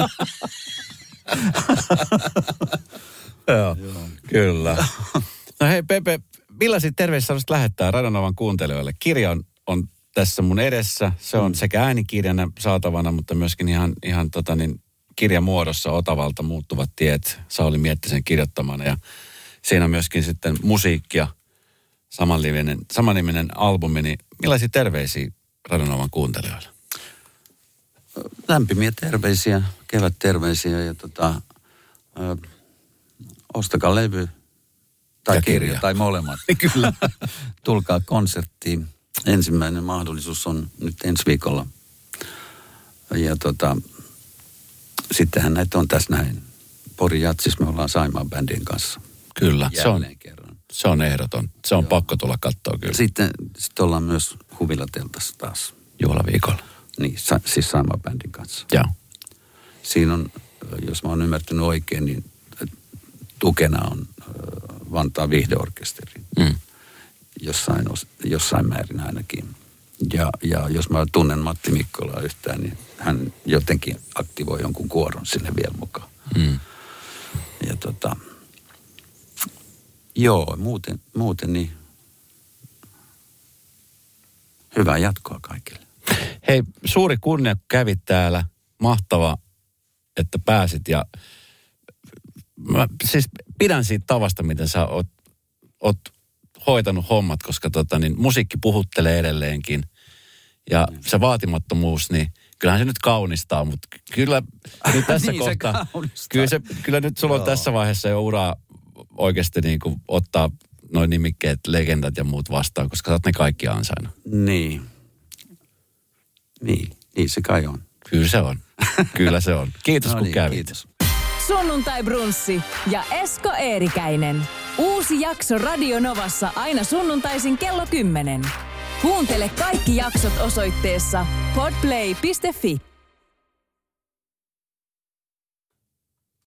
[SPEAKER 2] Joo, kyllä. No hei Pepe, millaisia terveisiä haluaisit lähettää Radio Novan kuuntelijoille? Kirja on, on tässä mun edessä. Se on sekä äänikirjana saatavana, mutta myöskin ihan, ihan tota niin, kirjamuodossa Otavalta muuttuvat tiet. Sauli Miettisen kirjoittamana ja siinä on myöskin sitten musiikkia, samanlivinen, samanniminen albumi. Niin millaisia terveisiä Radio Novan kuuntelijoille?
[SPEAKER 3] Lämpimiä terveisiä, kevätterveisiä ja tota, ö, ostakaa levy, Tai
[SPEAKER 2] Ja
[SPEAKER 3] kirja.
[SPEAKER 2] kirja.
[SPEAKER 3] Tai molemmat.
[SPEAKER 2] Kyllä.
[SPEAKER 3] Tulkaa konserttiin. Ensimmäinen mahdollisuus on nyt ensi viikolla. Ja tota, sittenhän näitä on tässä näin. Pori Jatsis me ollaan Saimaan bändin kanssa.
[SPEAKER 2] Kyllä, se on,
[SPEAKER 3] kerran.
[SPEAKER 2] se on ehdoton. Se on
[SPEAKER 3] Joo.
[SPEAKER 2] pakko tulla katsoa kyllä.
[SPEAKER 3] Sitten, sitten ollaan myös Huvilateltassa taas.
[SPEAKER 2] Juhlaviikolla.
[SPEAKER 3] Niin, sa, siis Saimaan bändin kanssa.
[SPEAKER 2] Joo.
[SPEAKER 3] Siinä on, jos mä oon ymmärtänyt oikein, niin tukena on Vantaan viihdeorkesteri.
[SPEAKER 2] Mm.
[SPEAKER 3] Jossain, jossain määrin ainakin. Ja, ja jos mä tunnen Matti Mikkolaa yhtään, niin hän jotenkin aktivoi jonkun kuoron sinne vielä mukaan.
[SPEAKER 2] Mm.
[SPEAKER 3] Ja tota, joo, muuten, muuten niin hyvää jatkoa kaikille.
[SPEAKER 2] Hei, suuri kunnia, kun kävit täällä. Mahtava, että pääsit. Ja mä siis pidän siitä tavasta, miten sä oot, oot hoitanut hommat, koska tota, niin, musiikki puhuttelee edelleenkin. Ja se vaatimattomuus, niin kyllähän se nyt kaunistaa, mutta kyllä nyt tässä
[SPEAKER 3] Niin se
[SPEAKER 2] kohtaa,
[SPEAKER 3] kaunistaa.
[SPEAKER 2] kyllä, se, kyllä nyt sulla on
[SPEAKER 3] Joo.
[SPEAKER 2] tässä vaiheessa jo uraa oikeasti niin kuin ottaa noin nimikkeet, legendat ja muut vastaan, koska sä oot ne kaikki ansainnut.
[SPEAKER 3] Niin. Niin, niin se kai on.
[SPEAKER 2] Kyllä se on. Kyllä se on. Kiitos
[SPEAKER 3] No
[SPEAKER 2] kun
[SPEAKER 3] niin,
[SPEAKER 2] kävit.
[SPEAKER 3] kiitos.
[SPEAKER 1] Sunnuntai Brunssi ja Esko Eerikäinen. Uusi jakso Radio Novassa aina sunnuntaisin kello kymmenen. Kuuntele kaikki jaksot osoitteessa podplay piste fi.